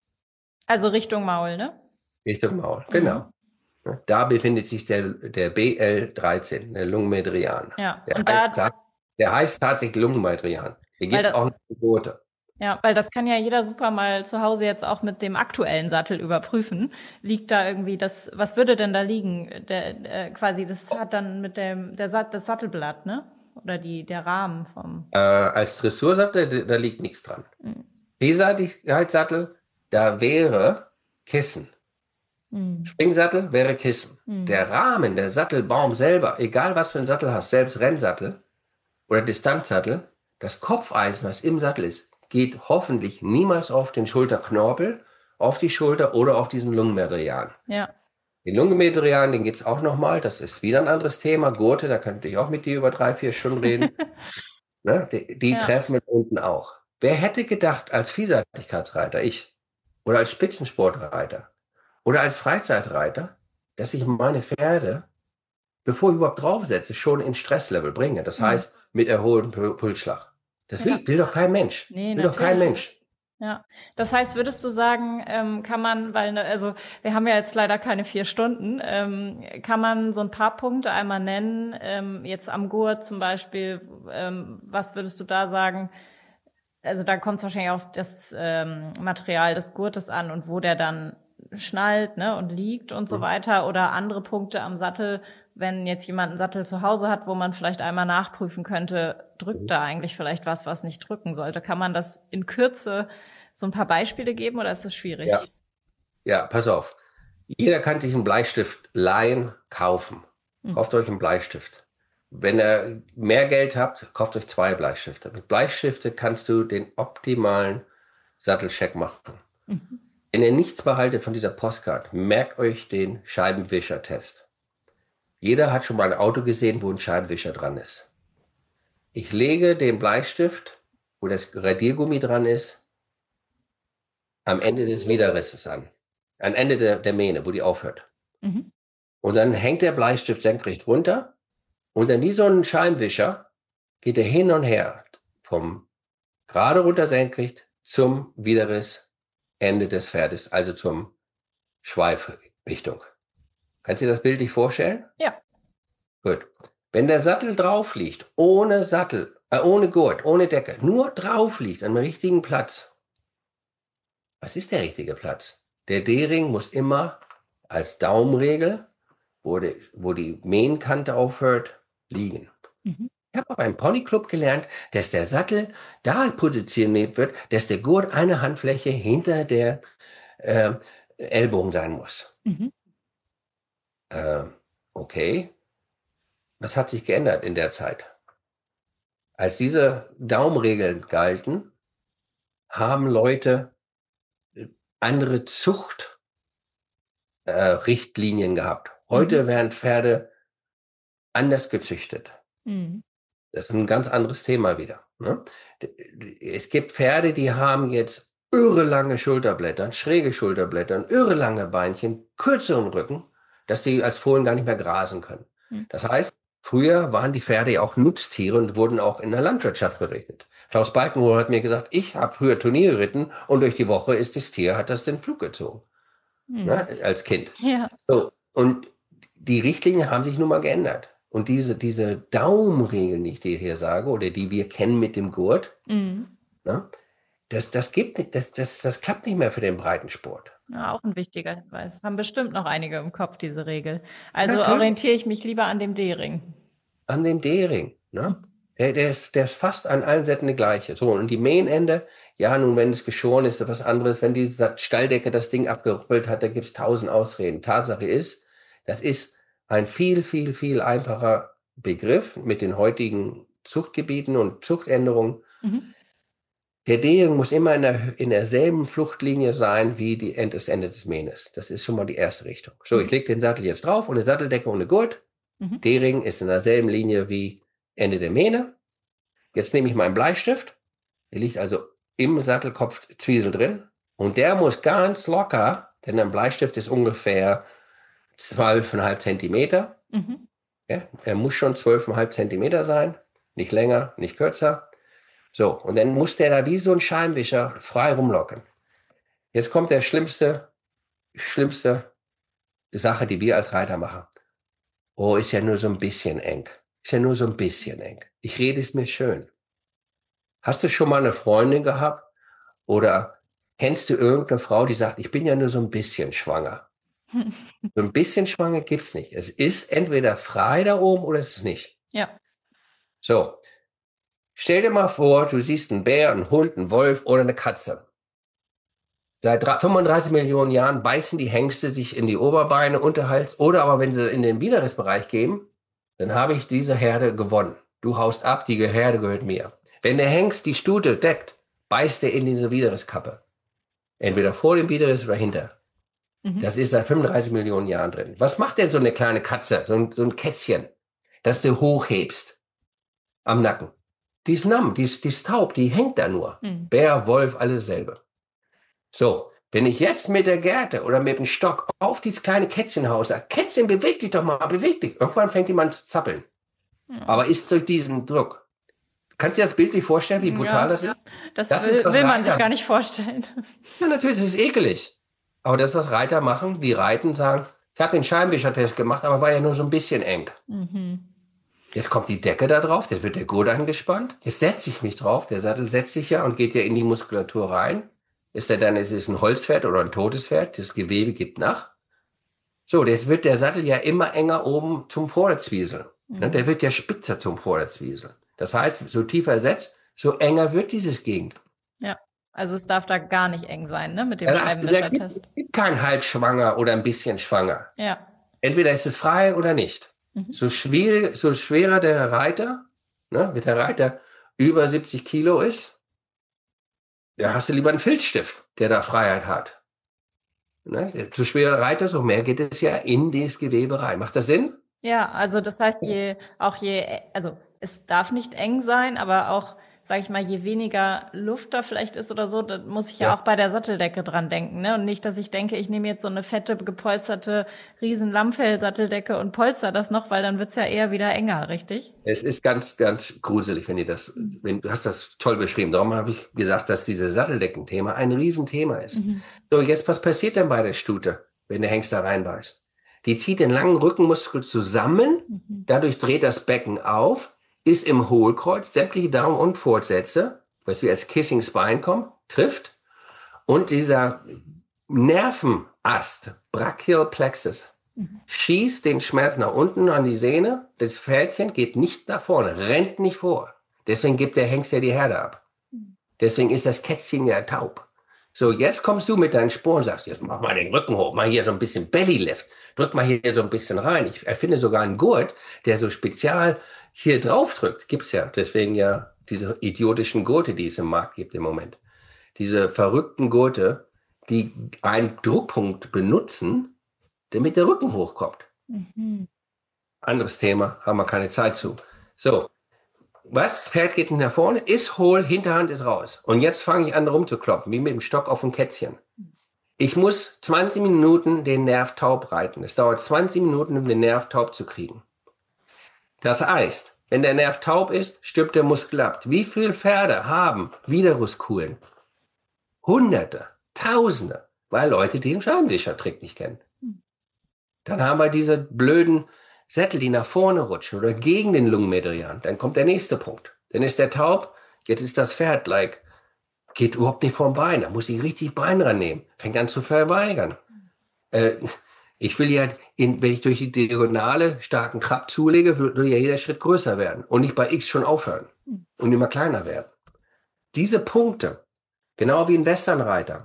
Also Richtung Maul, ne? Richtung Maul. Mhm. Genau. Da befindet sich der, der B L dreizehn, der Lungenmeridian. Ja. Der Und heißt, da, ta- der heißt tatsächlich Lungenmeridian. Hier weil gibt es das, auch eine Gebote. ja, weil das kann ja jeder super mal zu Hause jetzt auch mit dem aktuellen Sattel überprüfen. Liegt da irgendwie das, was würde denn da liegen? Der, äh, quasi, das hat dann mit dem, der Sat, das Sattelblatt, ne? Oder die, der Rahmen vom. Äh, als Dressursattel, da, da liegt nichts dran. Mhm. Vielseitigkeitssattel, da wäre Kissen. Mhm. Springsattel wäre Kissen. Mhm. Der Rahmen, der Sattelbaum selber, egal was für einen Sattel hast, selbst Rennsattel oder Distanzsattel, das Kopfeisen, was im Sattel ist, geht hoffentlich niemals auf den Schulterknorpel, auf die Schulter oder auf diesen Lungenmeridian. Ja. Den Lungenmeridian, den gibt es auch nochmal, das ist wieder ein anderes Thema. Gurte, da könnte ich auch mit dir über drei, vier Stunden reden. Ne? Die, die Ja. treffen wir unten auch. Wer hätte gedacht, als Vielseitigkeitsreiter, ich, oder als Spitzensportreiter, oder als Freizeitreiter, dass ich meine Pferde, bevor ich überhaupt draufsetze, schon in Stresslevel bringe. Das Mhm. heißt, mit erhobenem Pu- Pulsschlag. Das will, Ja. will doch kein Mensch. Nee, will doch kein natürlich Mensch. Ja, das heißt, würdest du sagen, ähm, kann man, weil, ne, also wir haben ja jetzt leider keine vier Stunden, ähm, kann man so ein paar Punkte einmal nennen, ähm, jetzt am Gurt zum Beispiel, ähm, was würdest du da sagen? Also da kommt es wahrscheinlich auf das ähm, Material des Gurtes an und wo der dann schnallt, ne, und liegt und so Mhm. weiter, oder andere Punkte am Sattel, wenn jetzt jemand einen Sattel zu Hause hat, wo man vielleicht einmal nachprüfen könnte, drückt Mhm. da eigentlich vielleicht was, was nicht drücken sollte. Kann man das in Kürze so ein paar Beispiele geben oder ist das Ja, schwierig? ja, pass auf. Jeder kann sich einen Bleistift leihen, kaufen. Hm. Kauft euch einen Bleistift. Wenn ihr mehr Geld habt, kauft euch zwei Bleistifte. Mit Bleistifte kannst du den optimalen Sattelcheck machen. Mhm. Wenn ihr nichts behaltet von dieser Postcard, merkt euch den Scheibenwischer-Test. Jeder hat schon mal ein Auto gesehen, wo ein Scheibenwischer dran ist. Ich lege den Bleistift, wo das Radiergummi dran ist, am Ende des Widerrisses an. Am Ende der, der Mähne, wo die aufhört. Mhm. Und dann hängt der Bleistift senkrecht runter und dann wie so ein Scheibenwischer geht er hin und her vom gerade runter senkrecht zum Widerriss Ende des Pferdes, also zum Schweifrichtung. Kannst du dir das bildlich vorstellen? Ja. Gut. Wenn der Sattel drauf liegt, ohne Sattel, äh, ohne Gurt, ohne Decke, nur drauf liegt, am richtigen Platz. Was ist der richtige Platz? Der D-Ring muss immer als Daumenregel, wo die, wo die Mähenkante aufhört, liegen. Mhm. Ich habe beim Ponyclub gelernt, dass der Sattel da positioniert wird, dass der Gurt eine Handfläche hinter der äh, Ellbogen sein muss. Mhm. Äh, okay. Was hat sich geändert in der Zeit? Als diese Daumenregeln galten, haben Leute andere Zuchtrichtlinien äh, gehabt. Heute Mhm. werden Pferde anders gezüchtet. Mhm. Das ist ein ganz anderes Thema wieder. Ne? Es gibt Pferde, die haben jetzt irre lange Schulterblätter, schräge Schulterblätter, irre lange Beinchen, kürzeren Rücken, dass sie als Fohlen gar nicht mehr grasen können. Mhm. Das heißt, früher waren die Pferde ja auch Nutztiere und wurden auch in der Landwirtschaft berichtet. Klaus Balkenhol hat mir gesagt, ich habe früher Turniere geritten und durch die Woche ist das Tier, hat das den Flug gezogen, Mhm. ne, als Kind. Ja. So, und die Richtlinien haben sich nun mal geändert. Und diese, diese Daumenregeln, die ich dir hier sage, oder die wir kennen mit dem Gurt, Mhm. ne, das, das, gibt nicht, das, das, das klappt nicht mehr für den Breitensport. Ja, auch ein wichtiger Hinweis. Haben bestimmt noch einige im Kopf, diese Regel. Also Natürlich. orientiere ich mich lieber an dem D-Ring. An dem D-Ring. Ne? Der, der, ist, der ist fast an allen Seiten der gleiche. So, und die Mähenende, ja, nun, wenn es geschoren ist, ist was anderes. Wenn die Stalldecke das Ding abgeruppelt hat, da gibt es tausend Ausreden. Tatsache ist, das ist ein viel, viel, viel einfacher Begriff mit den heutigen Zuchtgebieten und Zuchtänderungen. Mhm. Der D-Ring muss immer in, der, in derselben Fluchtlinie sein wie die End, das Ende des Mähnes. Das ist schon mal die erste Richtung. So, ich lege den Sattel jetzt drauf, ohne Satteldecke, ohne Gurt. Mhm. D-Ring ist in derselben Linie wie Ende der Mähne. Jetzt nehme ich meinen Bleistift. Der liegt also im Sattelkopf Zwiesel drin. Und der muss ganz locker, denn ein Bleistift ist ungefähr zwölf Komma fünf Zentimeter. Mhm. Ja, er muss schon zwölf Komma fünf Zentimeter sein. Nicht länger, nicht kürzer. So, und dann muss der da wie so ein Scheibenwischer frei rumlocken. Jetzt kommt der schlimmste, schlimmste Sache, die wir als Reiter machen. Oh, ist ja nur so ein bisschen eng. Ist ja nur so ein bisschen eng. Ich rede es mir schön. Hast du schon mal eine Freundin gehabt oder kennst du irgendeine Frau, die sagt, ich bin ja nur so ein bisschen schwanger? So ein bisschen schwanger gibt's nicht. Es ist entweder frei da oben oder es ist nicht. Ja. So, stell dir mal vor, du siehst einen Bär, einen Hund, einen Wolf oder eine Katze. Seit fünfunddreißig Millionen Jahren beißen die Hengste sich in die Oberbeine, Unterhals oder aber wenn sie in den Widerrissbereich gehen, dann habe ich diese Herde gewonnen. Du haust ab, die Herde gehört mir. Wenn der Hengst die Stute deckt, beißt er in diese Widerrisskappe. Entweder vor dem Widerriss oder hinter. Mhm. Das ist seit fünfunddreißig Millionen Jahren drin. Was macht denn so eine kleine Katze, so ein, so ein Kätzchen, das du hochhebst am Nacken? Die ist namm, die ist, die ist taub, die hängt da nur. Mhm. Bär, Wolf, alles selbe. So, wenn ich jetzt mit der Gerte oder mit dem Stock auf dieses kleine Kätzchen haue, sage, Kätzchen, beweg dich doch mal, beweg dich. Irgendwann fängt die an zu zappeln. Mhm. Aber ist durch diesen Druck. Kannst du dir das bildlich vorstellen, wie brutal Ja, das ist? das, Das will, ist, was will man Reiter- sich gar nicht vorstellen. Ja, natürlich, das ist ekelig. Aber das, was Reiter machen, die reiten, sagen, ich habe den Scheinwischertest gemacht, aber war ja nur so ein bisschen eng. Mhm. Jetzt kommt die Decke da drauf, jetzt wird der Gurt angespannt. Jetzt setze ich mich drauf, der Sattel setzt sich ja und geht ja in die Muskulatur rein. Ist er dann, es ist ein Holzpferd oder ein totes Pferd, das Gewebe gibt nach. So, jetzt wird der Sattel ja immer enger oben zum Vorderzwiesel. Mhm. Der wird ja spitzer zum Vorderzwiesel. Das heißt, so tiefer er setzt, so enger wird dieses Gegend. Ja, also es darf da gar nicht eng sein, ne, mit dem Da Scheibenwischertest. gibt, gibt kein halb schwanger oder ein bisschen schwanger. Ja. Entweder ist es frei oder nicht. Mhm. So schwierig, so schwerer der Reiter, ne, wenn der Reiter über siebzig Kilo ist, ja, hast du lieber einen Filzstift, der da Freiheit hat. Ne? Zu schwerer Reiter, so mehr geht es ja in das Gewebe rein. Macht das Sinn? Ja, also das heißt, je, auch je, also es darf nicht eng sein, aber auch, sage ich mal, je weniger Luft da vielleicht ist oder so, da muss ich ja, ja auch bei der Satteldecke dran denken, ne? Und nicht, dass ich denke, ich nehme jetzt so eine fette, gepolsterte riesen Lammfell-Satteldecke und polster das noch, weil dann wird's ja eher wieder enger, richtig? Es ist ganz, ganz gruselig, wenn ihr das, wenn du hast das toll beschrieben. Darum habe ich gesagt, dass dieses Satteldeckenthema ein Riesenthema ist. Mhm. So, jetzt, was passiert denn bei der Stute, wenn der Hengst da reinbeißt? Die zieht den langen Rückenmuskel zusammen, mhm. dadurch dreht das Becken auf, ist im Hohlkreuz, sämtliche Daumen- und Fortsätze, was wir als Kissing Spine kommen, trifft. Und dieser Nervenast, Brachial Plexus, mhm. schießt den Schmerz nach unten an die Sehne. Das Pferdchen geht nicht nach vorne, rennt nicht vor. Deswegen gibt der Hengst ja die Herde ab. Deswegen ist das Kätzchen ja taub. So, jetzt kommst du mit deinen Sporen und sagst, jetzt mach mal den Rücken hoch, mach hier so ein bisschen Bellylift, drück mal hier so ein bisschen rein. Ich erfinde sogar einen Gurt, der so spezial hier drauf drückt. Gibt's ja. Deswegen ja diese idiotischen Gurte, die es im Markt gibt im Moment. Diese verrückten Gurte, die einen Druckpunkt benutzen, damit der Rücken hochkommt. Mhm. Anderes Thema, haben wir keine Zeit zu. So. Was? Pferd geht nach vorne, ist hohl, Hinterhand ist raus. Und jetzt fange ich an rumzuklopfen, wie mit dem Stock auf dem Kätzchen. Ich muss zwanzig Minuten den Nerv taub reiten. Es dauert zwanzig Minuten, um den Nerv taub zu kriegen. Das heißt, wenn der Nerv taub ist, stirbt der Muskel ab. Wie viele Pferde haben Widerrustkugeln? Hunderte, Tausende, weil Leute den Scheibenwischertrick nicht kennen. Dann haben wir diese blöden Sättel, die nach vorne rutschen oder gegen den Lungenmeridian. Dann kommt der nächste Punkt. Dann ist der taub, jetzt ist das Pferd like, geht überhaupt nicht vom Bein. Da muss ich richtig Bein rannehmen. Fängt an zu verweigern. Äh, ich will ja, in, wenn ich durch die Diagonale starken Trab zulege, würde ja jeder Schritt größer werden und nicht bei X schon aufhören und immer kleiner werden. Diese Punkte, genau wie ein Westernreiter,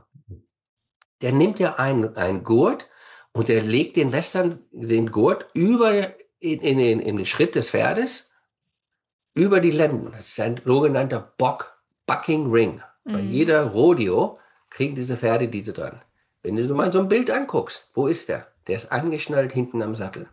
der nimmt ja einen, einen Gurt, und er legt den Western, den Gurt über in, in, in, in den Schritt des Pferdes, über die Lenden. Das ist ein sogenannter Bock, Bucking Ring. Mhm. Bei jeder Rodeo kriegen diese Pferde diese dran. Wenn du mal so ein Bild anguckst, wo ist der? Der ist angeschnallt hinten am Sattel.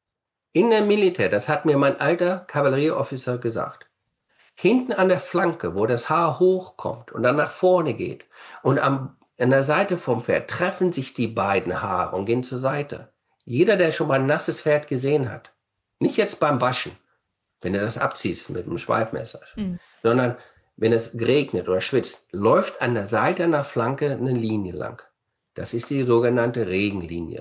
In der Militär, das hat mir mein alter Kavallerieofficer gesagt, hinten an der Flanke, wo das Haar hochkommt und dann nach vorne geht und am an der Seite vom Pferd treffen sich die beiden Haare und gehen zur Seite. Jeder, der schon mal ein nasses Pferd gesehen hat, nicht jetzt beim Waschen, wenn du das abziehst mit dem Schweifmesser, mhm. sondern wenn es regnet oder schwitzt, läuft an der Seite einer Flanke eine Linie lang. Das ist die sogenannte Regenlinie.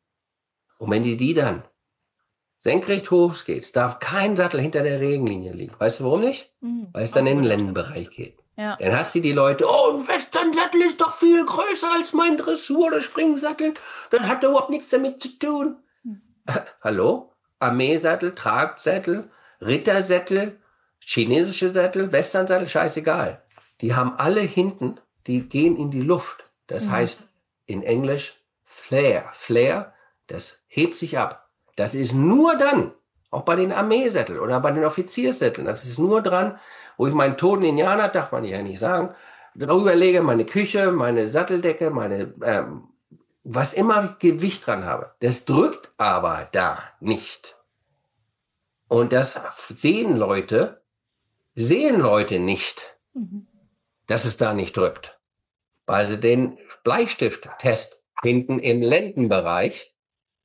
Und wenn die die dann senkrecht hoch geht, darf kein Sattel hinter der Regenlinie liegen. Weißt du warum nicht? Mhm. Weil es dann in den Lendenbereich geht. Ja. Dann hast du die Leute, oh, ein Westernsattel ist doch viel größer als mein Dressur- oder Springsattel. Das hat überhaupt nichts damit zu tun. Hm. Hallo? Armeesattel, Tragsättel, Rittersättel, chinesische Sättel, Westernsattel, scheißegal. Die haben alle hinten, die gehen in die Luft. Das mhm. heißt in Englisch Flare. Flare, das hebt sich ab. Das ist nur dann, auch bei den Armeesätteln oder bei den Offizierssätteln, das ist nur dran, wo ich meinen toten Indianer, darf man ja nicht sagen, darüber lege, meine Küche, meine Satteldecke, meine, ähm, was immer Gewicht dran habe. Das drückt aber da nicht. Und das sehen Leute, sehen Leute nicht, mhm. dass es da nicht drückt. Weil sie den Bleistifttest hinten im Lendenbereich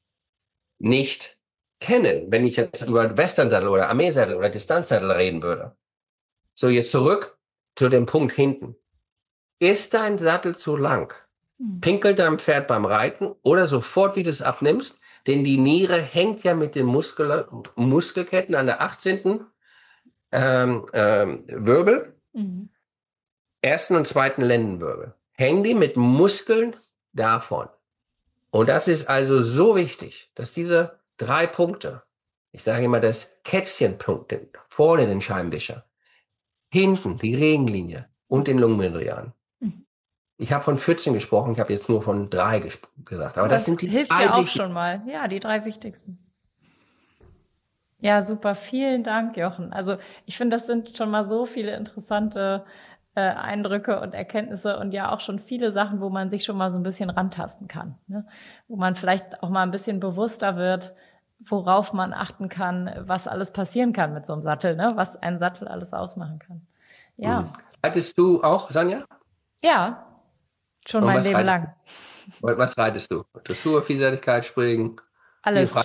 nicht kennen, wenn ich jetzt über Westernsattel oder Armeesattel oder Distanzsattel reden würde. So, jetzt zurück zu dem Punkt hinten. Ist dein Sattel zu lang? Hm. Pinkelt dein Pferd beim Reiten oder sofort, wie du es abnimmst? Denn die Niere hängt ja mit den Muskel Muskelketten an der achtzehnten Ähm, ähm, Wirbel, mhm. ersten und zweiten Lendenwirbel. Hängen die mit Muskeln davon. Und das ist also so wichtig, dass diese drei Punkte, ich sage immer das Kätzchenpunkt, vorne den Scheibenwischer, hinten die Regenlinie und den Lungenmeridian. Mhm. Ich habe von vierzehn gesprochen, ich habe jetzt nur von drei gesagt. Aber das, das sind die hilft drei ja auch schon mal. Ja, die drei wichtigsten. Ja, super. Vielen Dank, Jochen. Also ich finde, das sind schon mal so viele interessante äh, Eindrücke und Erkenntnisse und ja auch schon viele Sachen, wo man sich schon mal so ein bisschen rantasten kann. Ne? Wo man vielleicht auch mal ein bisschen bewusster wird, worauf man achten kann, was alles passieren kann mit so einem Sattel, ne? Was ein Sattel alles ausmachen kann. Ja. Mhm. Hattest du auch, Sanja? Ja, schon und mein Leben lang. Was reitest du? Dressur, Vielseitigkeit, Springen? Alles.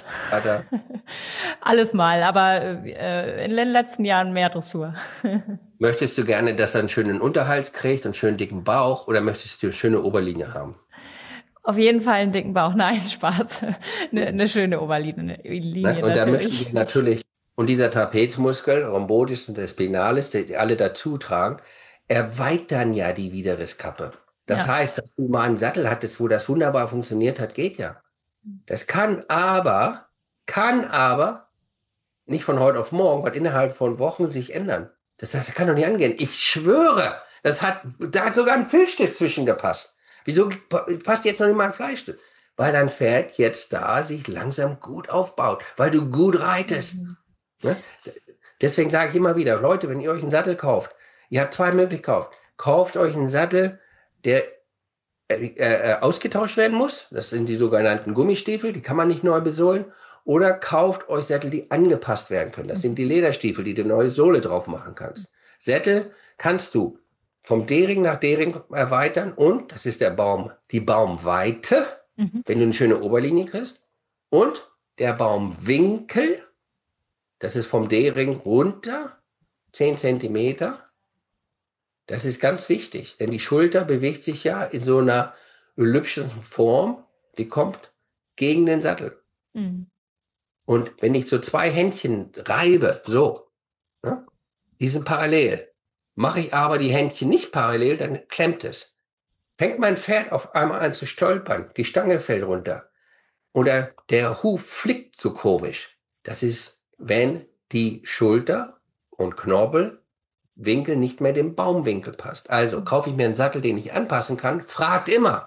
Alles mal, aber äh, in den letzten Jahren mehr Dressur. Möchtest du gerne, dass er einen schönen Unterhals kriegt und einen schönen dicken Bauch oder möchtest du eine schöne Oberlinie haben? Auf jeden Fall einen dicken Bauch. Nein, Spaß. eine, eine schöne Oberlinie. Linie, und da möchten wir natürlich, und dieser Trapezmuskel, Rhomboides und der Spinalis, die alle dazu tragen, erweitern ja die Widerrisskappe. Das ja. heißt, dass du mal einen Sattel hattest, wo das wunderbar funktioniert hat, geht ja. Das kann aber, kann aber nicht von heute auf morgen, weil innerhalb von Wochen sich ändern. Das, das kann doch nicht angehen. Ich schwöre, das hat, da hat sogar ein Filzstift zwischengepasst. Wieso passt jetzt noch nicht mal ein Fleischstück? Weil dein Pferd jetzt da sich langsam gut aufbaut, weil du gut reitest. Mhm. Ne? Deswegen sage ich immer wieder, Leute, wenn ihr euch einen Sattel kauft, ihr habt zwei Möglichkeiten. Kauft euch einen Sattel, der äh, äh, ausgetauscht werden muss. Das sind die sogenannten Gummistiefel, die kann man nicht neu besohlen. Oder kauft euch Sättel, die angepasst werden können. Das sind die Lederstiefel, die du eine neue Sohle drauf machen kannst. Sättel kannst du vom D-Ring nach D-Ring erweitern und, das ist der Baum, die Baumweite, mhm. wenn du eine schöne Oberlinie kriegst. Und der Baumwinkel, das ist vom D-Ring runter, zehn Zentimeter. Das ist ganz wichtig, denn die Schulter bewegt sich ja in so einer elliptischen Form, die kommt gegen den Sattel. Mhm. Und wenn ich so zwei Händchen reibe, so, ne, die sind parallel. Mache ich aber die Händchen nicht parallel, dann klemmt es. Fängt mein Pferd auf einmal an zu stolpern, die Stange fällt runter oder der Huf flickt so komisch. Das ist, wenn die Schulter und Knorpelwinkel nicht mehr dem Baumwinkel passt. Also kaufe ich mir einen Sattel, den ich anpassen kann, fragt immer,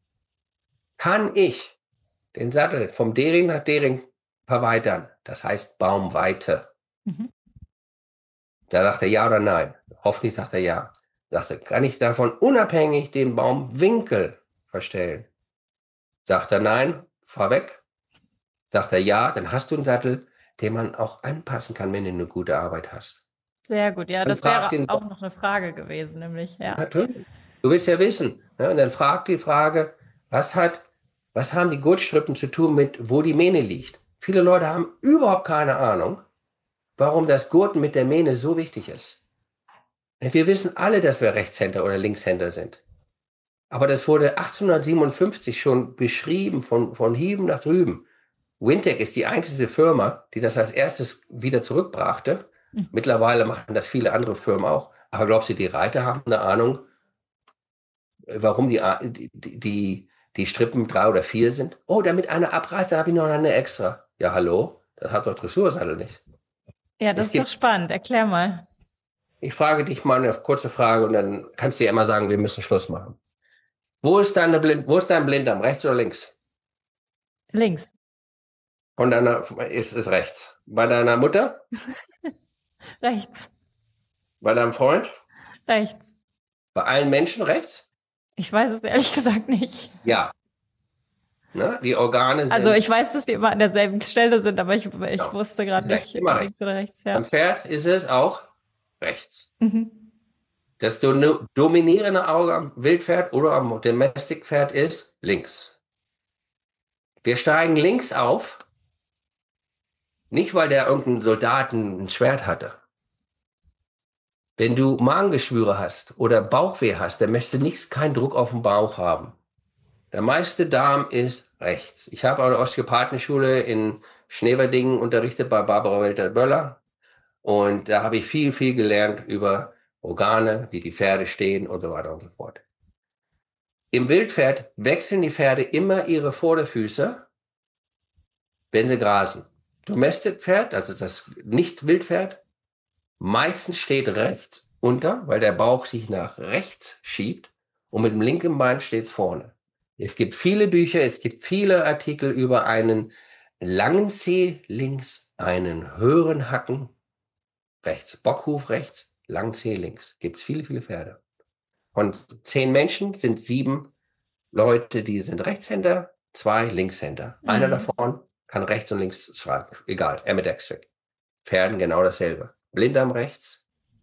kann ich den Sattel vom D-Ring nach D-Ring verweitern? Das heißt Baumweite. Mhm. Da sagt er ja oder nein. Hoffentlich sagt er ja. Sagt er, kann ich davon unabhängig den Baumwinkel verstellen? Sagt er nein, fahr weg. Sagt er ja, dann hast du einen Sattel, den man auch anpassen kann, wenn du eine gute Arbeit hast. Sehr gut, ja, dann das wäre den, auch noch eine Frage gewesen, nämlich, ja. Natürlich. Du willst ja wissen. Ne? Und dann fragt die Frage, was hat, was haben die Gurtstrippen zu tun mit, wo die Mähne liegt? Viele Leute haben überhaupt keine Ahnung, warum das Gurten mit der Mähne so wichtig ist. Wir wissen alle, dass wir Rechtshänder oder Linkshänder sind. Aber das wurde achtzehnhundertsiebenundfünfzig schon beschrieben, von, von Hieben nach drüben. Wintec ist die einzige Firma, die das als erstes wieder zurückbrachte. Mhm. Mittlerweile machen das viele andere Firmen auch. Aber glaubst du, die Reiter haben eine Ahnung, warum die, die, die, die Strippen drei oder vier sind? Oh, damit eine abreißt, dann habe ich noch eine extra. Ja, hallo? Das hat doch Dressursattel nicht. Ja, das es ist gibt, doch spannend. Erklär mal. Ich frage dich mal eine kurze Frage und dann kannst du ja immer sagen, wir müssen Schluss machen. Wo ist deine Blind, wo ist dein Blinddarm? Rechts oder links? Links. Und deiner ist es rechts. Bei deiner Mutter? Rechts. Bei deinem Freund? Rechts. Bei allen Menschen rechts? Ich weiß es ehrlich gesagt nicht. Ja. Ne? Die Organe sind... Also ich weiß, dass die immer an derselben Stelle sind, aber ich, ich ja. wusste gerade nicht, immer links oder rechts. Ja. Beim Pferd ist es auch rechts. Mhm. Das dominierende Auge am Wildpferd oder am Domestikpferd ist links. Wir steigen links auf, nicht weil der irgendein Soldaten ein Schwert hatte, Wenn du Magengeschwüre hast oder Bauchweh hast, dann möchtest du nichts, keinen Druck auf den Bauch haben. Der meiste Darm ist rechts. Ich habe an der Osteopathenschule in Schneverdingen unterrichtet bei Barbara Welter-Böller. Und da habe ich viel, viel gelernt über Organe, wie die Pferde stehen und so weiter und so fort. Im Wildpferd wechseln die Pferde immer ihre Vorderfüße, wenn sie grasen. Domestic-Pferd, also das Nicht-Wildpferd, meistens steht rechts unter, weil der Bauch sich nach rechts schiebt und mit dem linken Bein steht vorne. Es gibt viele Bücher, es gibt viele Artikel über einen langen Zeh links, einen höheren Hacken rechts, Bockhuf rechts, langen Zeh links. Gibt es viele, viele Pferde. Von zehn Menschen sind sieben Leute, die sind Rechtshänder, zwei Linkshänder. Mhm. Einer davon kann rechts und links schreiben, egal, ambidextric. Pferden genau dasselbe. Blinddarm rechts.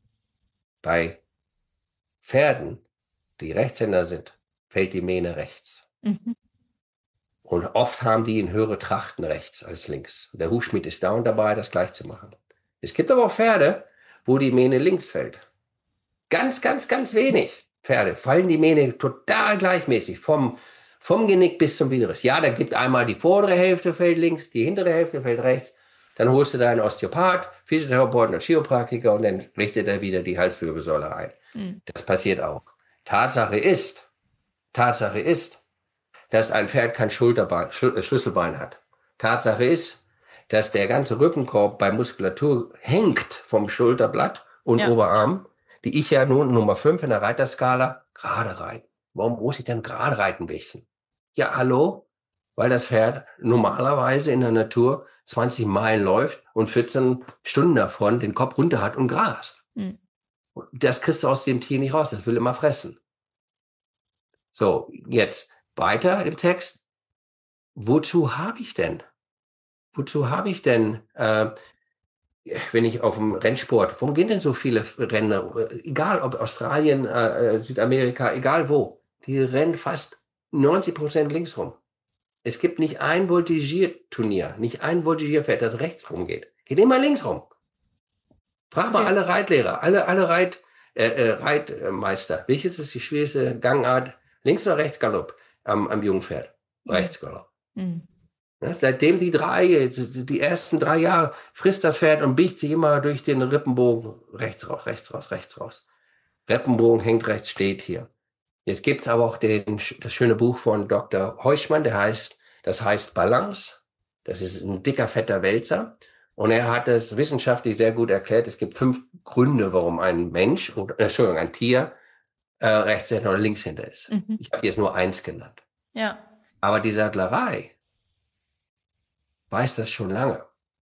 Bei Pferden, die Rechtshänder sind, fällt die Mähne rechts. Mhm. Und oft haben die in höhere Trachten rechts als links. Der Hufschmied ist dauernd dabei, das gleich zu machen. Es gibt aber auch Pferde, wo die Mähne links fällt. Ganz, ganz, ganz wenig Pferde fallen die Mähne total gleichmäßig vom, vom Genick bis zum Widerriss. Ja, da gibt einmal die vordere Hälfte fällt links, die hintere Hälfte fällt rechts. Dann holst du deinen Osteopath, Physiotherapeuten und Chiropraktiker und dann richtet er wieder die Halswirbelsäule ein. Mhm. Das passiert auch. Tatsache ist, Tatsache ist, dass ein Pferd kein Schulterbein, Schlüsselbein hat. Tatsache ist, dass der ganze Rückenkorb bei Muskulatur hängt vom Schulterblatt und ja. Oberarm, die ich ja nun Nummer fünf in der Reiterskala gerade reiten. Warum muss ich denn gerade reiten wissen? Ja, hallo? Weil das Pferd normalerweise in der Natur zwanzig Meilen läuft und vierzehn Stunden davon den Kopf runter hat und grast. Mhm. Das kriegst du aus dem Tier nicht raus, das will immer fressen. So, jetzt weiter im Text. Wozu habe ich denn? Wozu habe ich denn, äh, wenn ich auf dem Rennsport, warum gehen denn so viele Rennen, egal ob Australien, äh, Südamerika, egal wo, die rennen fast neunzig Prozent links rum. Es gibt nicht ein Voltigierturnier, nicht ein Voltigierpferd, das rechts rumgeht. Geht immer links rum. Frag mal okay. alle Reitlehrer, alle, alle Reit, äh, äh, Reitmeister. Welches ist die schwierigste Gangart? Links oder rechts Galopp am, am Jungpferd? Mhm. Rechts Galopp. Mhm. Ja, seitdem die drei, die ersten drei Jahre frisst das Pferd und biegt sich immer durch den Rippenbogen rechts raus, rechts raus, rechts raus. Rippenbogen hängt rechts, steht hier. Jetzt gibt's aber auch den, das schöne Buch von Doktor Heuschmann, der heißt, das heißt Balance. Das ist ein dicker, fetter Wälzer. Und er hat es wissenschaftlich sehr gut erklärt. Es gibt fünf Gründe, warum ein Mensch, oder, Entschuldigung, ein Tier äh, Rechtshänder oder Linkshänder ist. Mhm. Ich habe jetzt nur eins genannt. Ja. Aber die Sattlerei weiß das schon lange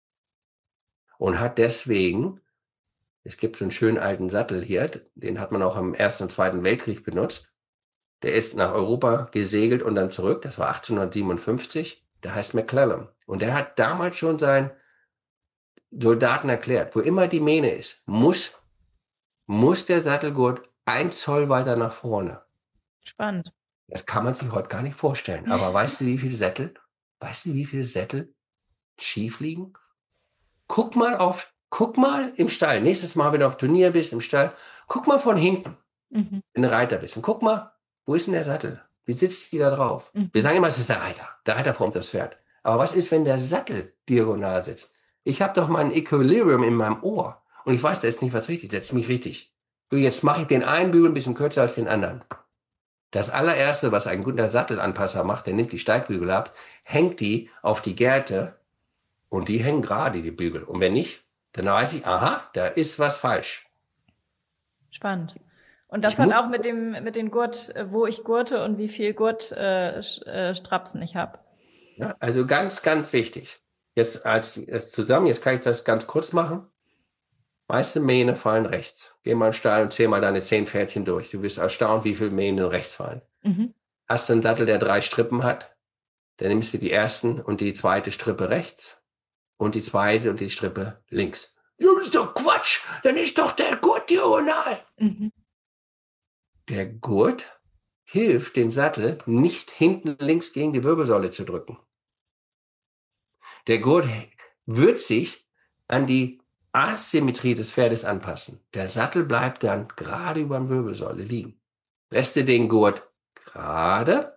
und hat deswegen, es gibt so einen schönen alten Sattel hier, den hat man auch im Ersten und Zweiten Weltkrieg benutzt. Der ist nach Europa gesegelt und dann zurück. Das war achtzehnhundertsiebenundfünfzig. Der heißt McClellan. Und der hat damals schon seinen Soldaten erklärt, wo immer die Mähne ist, muss, muss der Sattelgurt ein Zoll weiter nach vorne. Spannend. Das kann man sich heute gar nicht vorstellen. Aber weißt du, wie viele Sättel, weißt du, wie viele Sättel schief liegen? Guck mal auf, guck mal im Stall. Nächstes Mal, wenn du auf Turnier bist, im Stall, guck mal von hinten, mhm. wenn du Reiter bist. Und guck mal, wo ist denn der Sattel? Wie sitzt die da drauf? Mhm. Wir sagen immer, es ist der Reiter. Der Reiter formt das Pferd. Aber was ist, wenn der Sattel diagonal sitzt? Ich habe doch mein Equilibrium in meinem Ohr. Und ich weiß, da ist nicht was richtig. Setz mich richtig. So, jetzt mache ich den einen Bügel ein bisschen kürzer als den anderen. Das allererste, was ein guter Sattelanpasser macht, der nimmt die Steigbügel ab, hängt die auf die Gerte und die hängen gerade, die Bügel. Und wenn nicht, dann weiß ich, aha, da ist was falsch. Spannend. Und das ich hat auch mit dem mit den Gurt, wo ich gurte und wie viel Gurtstrapsen äh, ich habe. Ja, also ganz, ganz wichtig. Jetzt als, als zusammen, jetzt kann ich das ganz kurz machen. Meiste Mähne fallen rechts. Geh mal in den Stall und zähl mal deine zehn Pferdchen durch. Du wirst erstaunt, wie viele Mähne rechts fallen. Mhm. Hast du einen Sattel, der drei Strippen hat, dann nimmst du die ersten und die zweite Strippe rechts und die zweite und die Strippe links. Ja, das ist doch Quatsch. Dann ist doch der Gurt diagonal. Mhm. Der Gurt hilft den Sattel nicht hinten links gegen die Wirbelsäule zu drücken. Der Gurt wird sich an die Asymmetrie des Pferdes anpassen. Der Sattel bleibt dann gerade über der Wirbelsäule liegen. Lässt du den Gurt gerade,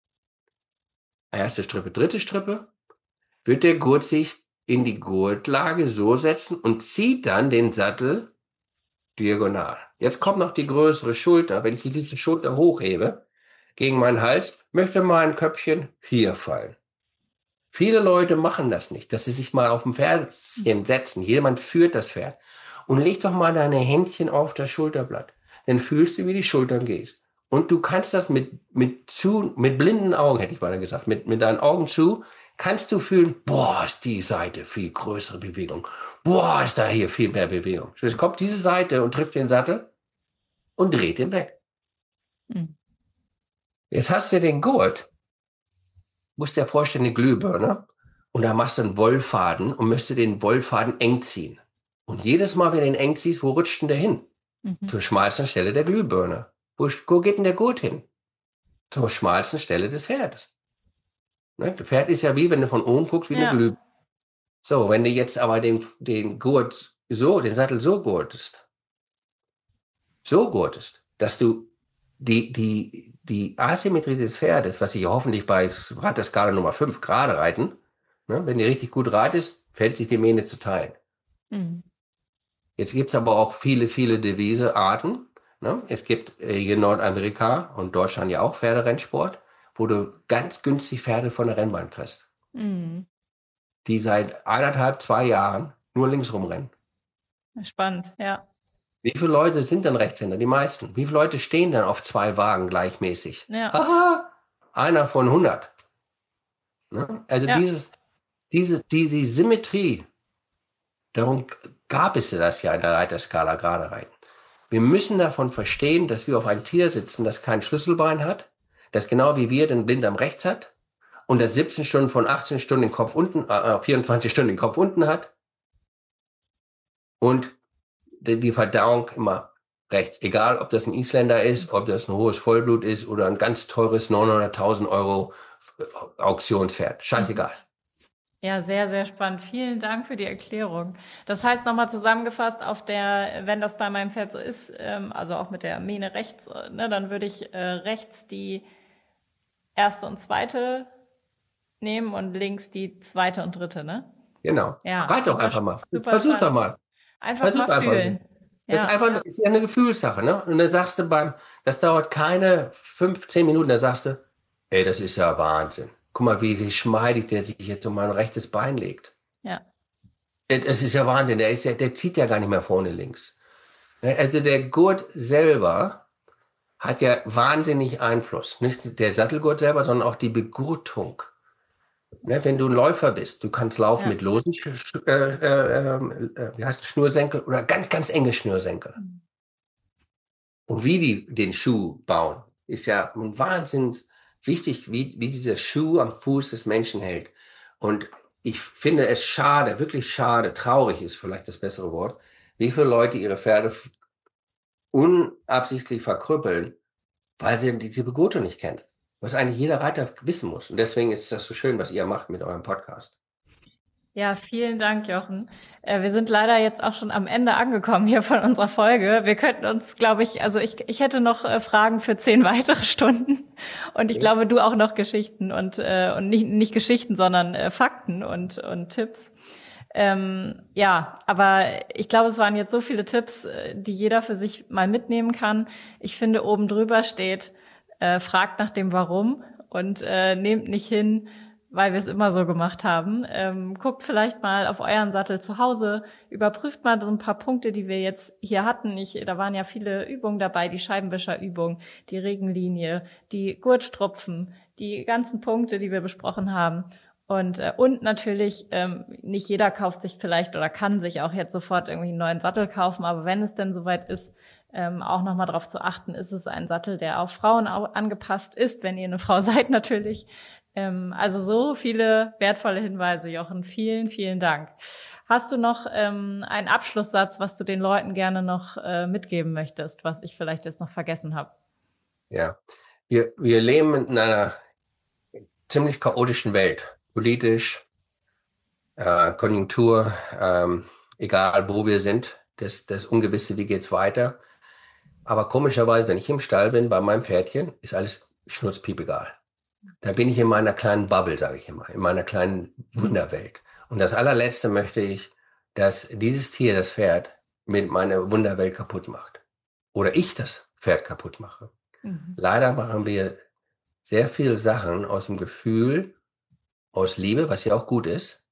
erste Strippe, dritte Strippe, wird der Gurt sich in die Gurtlage so setzen und zieht dann den Sattel diagonal. Jetzt kommt noch die größere Schulter. Wenn ich diese Schulter hochhebe gegen meinen Hals, möchte mein Köpfchen hier fallen. Viele Leute machen das nicht, dass sie sich mal auf dem Pferdchen setzen. Jemand führt das Pferd. Und leg doch mal deine Händchen auf das Schulterblatt. Dann fühlst du, wie die Schultern gehst. Und du kannst das mit, mit, zu, mit blinden Augen, hätte ich mal gesagt, mit, mit deinen Augen zu, kannst du fühlen, boah, ist die Seite viel größere Bewegung. Boah, ist da hier viel mehr Bewegung. Jetzt kommt diese Seite und trifft den Sattel und dreht ihn weg. Hm. Jetzt hast du den Gurt, musst dir vorstellen, eine Glühbirne, und da machst du einen Wollfaden und möchtest den Wollfaden eng ziehen. Und jedes Mal, wenn du den eng ziehst, wo rutscht denn der hin? Mhm. Zur schmalsten Stelle der Glühbirne. Wo, wo geht denn der Gurt hin? Zur schmalsten Stelle des Pferdes. Ne? Das Pferd ist ja wie, wenn du von oben guckst, wie ja. eine Glühbirne. So, wenn du jetzt aber den, den Gurt so, den Sattel so gurtest, so gurtest, dass du die, die, die Asymmetrie des Pferdes, was ich hoffentlich bei Rad der Skala Nummer fünf gerade reiten, ne, wenn die richtig gut reitest, fällt sich die Mähne zu teilen. Mhm. Jetzt gibt es aber auch viele, viele Devise-Arten. Ne? Es gibt äh, hier in Nordamerika und Deutschland ja auch Pferderennsport, wo du ganz günstig Pferde von der Rennbahn kriegst. Mhm. Die seit eineinhalb, zwei Jahren nur links rumrennen. Spannend, ja. Wie viele Leute sind denn Rechtshänder? Die meisten. Wie viele Leute stehen dann auf zwei Wagen gleichmäßig? Ja. Aha, einer von hundert. Ne? Also ja. dieses, diese, die, die Symmetrie, darum gab es das ja in der Reiterskala gerade rein. Wir müssen davon verstehen, dass wir auf ein Tier sitzen, das kein Schlüsselbein hat, das genau wie wir den Blinddarm rechts hat und das siebzehn Stunden von achtzehn Stunden den Kopf unten, äh, vierundzwanzig Stunden den Kopf unten hat und die Verdauung immer rechts. Egal, ob das ein Isländer ist, ob das ein hohes Vollblut ist oder ein ganz teures neunhunderttausend Euro Auktionspferd. Scheißegal. Ja, sehr, sehr spannend. Vielen Dank für die Erklärung. Das heißt, nochmal zusammengefasst, auf der, wenn das bei meinem Pferd so ist, ähm, also auch mit der Mähne rechts, ne, dann würde ich äh, rechts die erste und zweite nehmen und links die zweite und dritte, ne? Genau. Ja, Reit doch einfach mal. Super Versuch spannend. doch mal. Einfach Versuch mal fühlen. Einfach. Das ja. ist einfach, das ist ja eine Gefühlssache, ne? Und dann sagst du beim, das dauert keine fünfzehn Minuten, dann sagst du, ey, das ist ja Wahnsinn. Guck mal, wie, wie geschmeidig der sich jetzt um mein rechtes Bein legt. Ja. Das ist ja Wahnsinn, der ist ja, der zieht ja gar nicht mehr vorne links. Also der Gurt selber hat ja wahnsinnig Einfluss. Nicht der Sattelgurt selber, sondern auch die Begurtung. Ne, wenn du ein Läufer bist, du kannst laufen ja. mit losen Sch äh, äh, äh, wie heißt das, Schnürsenkel oder ganz, ganz enge Schnürsenkel. Mhm. Und wie die den Schuh bauen, ist ja ein Wahnsinn wichtig, wie, wie dieser Schuh am Fuß des Menschen hält. Und ich finde es schade, wirklich schade, traurig ist vielleicht das bessere Wort, wie viele Leute ihre Pferde unabsichtlich verkrüppeln, weil sie diese Begurtung nicht kennen. Was eigentlich jeder Reiter wissen muss. Und deswegen ist das so schön, was ihr macht mit eurem Podcast. Ja, vielen Dank, Jochen. Äh, wir sind leider jetzt auch schon am Ende angekommen hier von unserer Folge. Wir könnten uns, glaube ich, also ich, ich hätte noch äh, Fragen für zehn weitere Stunden. Und ich ja. glaube, du auch noch Geschichten und, äh, und nicht, nicht Geschichten, sondern äh, Fakten und, und Tipps. Ähm, ja, aber ich glaube, es waren jetzt so viele Tipps, die jeder für sich mal mitnehmen kann. Ich finde, oben drüber steht, Äh, fragt nach dem Warum und äh, nehmt nicht hin, weil wir es immer so gemacht haben. Ähm, guckt vielleicht mal auf euren Sattel zu Hause, überprüft mal so ein paar Punkte, die wir jetzt hier hatten. Ich, da waren ja viele Übungen dabei, die Scheibenwischerübung, die Regenlinie, die Gurtstrupfen, die ganzen Punkte, die wir besprochen haben. Und äh, und natürlich, ähm, nicht jeder kauft sich vielleicht oder kann sich auch jetzt sofort irgendwie einen neuen Sattel kaufen, aber wenn es denn soweit ist, ähm, auch nochmal darauf zu achten, ist es ein Sattel, der auf Frauen auch angepasst ist, wenn ihr eine Frau seid natürlich. Ähm, also so viele wertvolle Hinweise, Jochen. Vielen, vielen Dank. Hast du noch ähm, einen Abschlusssatz, was du den Leuten gerne noch äh, mitgeben möchtest, was ich vielleicht jetzt noch vergessen habe? Ja, wir, wir leben in einer ziemlich chaotischen Welt. Politisch, äh, Konjunktur, ähm, egal wo wir sind, das, das Ungewisse, wie geht's weiter. Aber komischerweise, wenn ich im Stall bin, bei meinem Pferdchen, ist alles schnurzpiepegal. Da bin ich in meiner kleinen Bubble, sage ich immer, in meiner kleinen Wunderwelt. Und das allerletzte möchte ich, dass dieses Tier, das Pferd, mit meiner Wunderwelt kaputt macht. Oder ich das Pferd kaputt mache. Mhm. Leider machen wir sehr viele Sachen aus dem Gefühl, aus Liebe, was ja auch gut ist.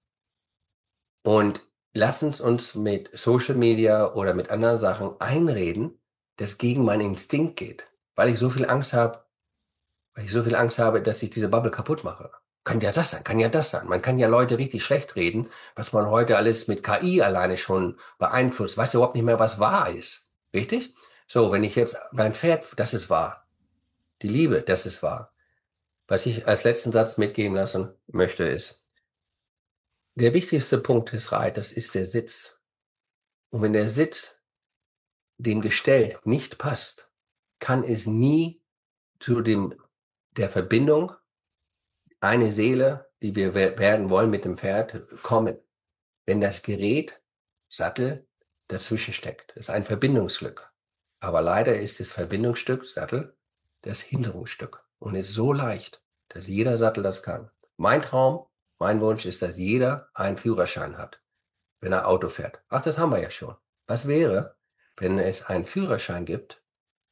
Und lassen uns mit Social Media oder mit anderen Sachen einreden, das gegen meinen Instinkt geht. Weil ich so viel Angst habe, weil ich so viel Angst habe, dass ich diese Bubble kaputt mache. Kann ja das sein, kann ja das sein. Man kann ja Leute richtig schlecht reden, was man heute alles mit K I alleine schon beeinflusst, weiß ja überhaupt nicht mehr, was wahr ist. Richtig? So, wenn ich jetzt mein Pferd, das ist wahr. Die Liebe, das ist wahr. Was ich als letzten Satz mitgeben lassen möchte, ist, der wichtigste Punkt des Reiters ist der Sitz. Und wenn der Sitz dem Gestell nicht passt, kann es nie zu dem, der Verbindung eine Seele, die wir werden wollen mit dem Pferd, kommen. Wenn das Gerät, Sattel, dazwischen steckt. Das ist ein Verbindungsstück. Aber leider ist das Verbindungsstück, Sattel, das Hinderungsstück. Und ist so leicht, dass jeder Sattel das kann. Mein Traum, mein Wunsch ist, dass jeder einen Führerschein hat, wenn er Auto fährt. Ach, das haben wir ja schon. Was wäre, wenn es einen Führerschein gibt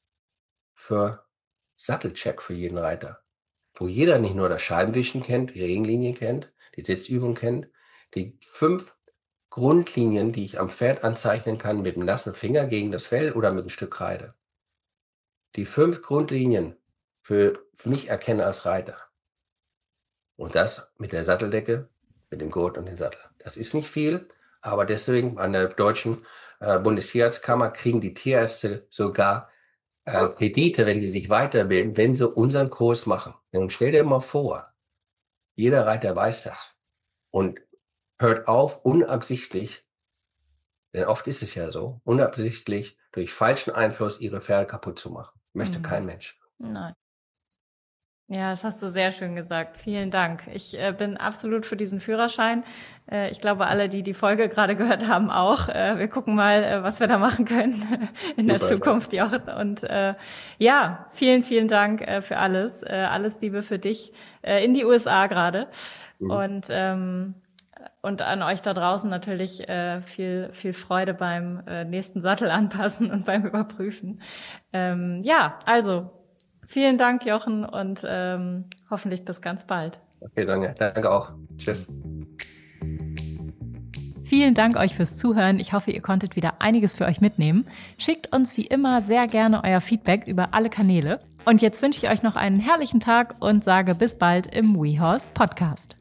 für Sattelcheck für jeden Reiter? Wo jeder nicht nur das Scheibenwischen kennt, die Regenlinie kennt, die Sitzübung kennt, die fünf Grundlinien, die ich am Pferd anzeichnen kann mit dem nassen Finger gegen das Fell oder mit einem Stück Kreide. Die fünf Grundlinien für, für mich erkenne als Reiter. Und das mit der Satteldecke, mit dem Gurt und dem Sattel. Das ist nicht viel, aber deswegen an der deutschen äh, Bundestierärztkammer kriegen die Tierärzte sogar Äh, Kredite, wenn sie sich weiterbilden, wenn sie unseren Kurs machen. Und stell dir mal vor, jeder Reiter weiß das und hört auf, unabsichtlich, denn oft ist es ja so, unabsichtlich durch falschen Einfluss ihre Pferde kaputt zu machen. Möchte mhm. kein Mensch. Nein. Ja, das hast du sehr schön gesagt. Vielen Dank. Ich äh, bin absolut für diesen Führerschein. Äh, ich glaube, alle, die die Folge gerade gehört haben, auch. Äh, wir gucken mal, äh, was wir da machen können in Super, der Zukunft. Ja. Und äh, ja, vielen, vielen Dank äh, für alles. Äh, alles Liebe für dich äh, in die U S A gerade. Mhm. Und ähm, und an euch da draußen natürlich äh, viel viel Freude beim äh, nächsten Sattel anpassen und beim Überprüfen. Ähm, ja, also vielen Dank, Jochen, und ähm, hoffentlich bis ganz bald. Okay, Sonja, danke auch. Tschüss. Vielen Dank euch fürs Zuhören. Ich hoffe, ihr konntet wieder einiges für euch mitnehmen. Schickt uns wie immer sehr gerne euer Feedback über alle Kanäle. Und jetzt wünsche ich euch noch einen herrlichen Tag und sage bis bald im WeHorse Podcast.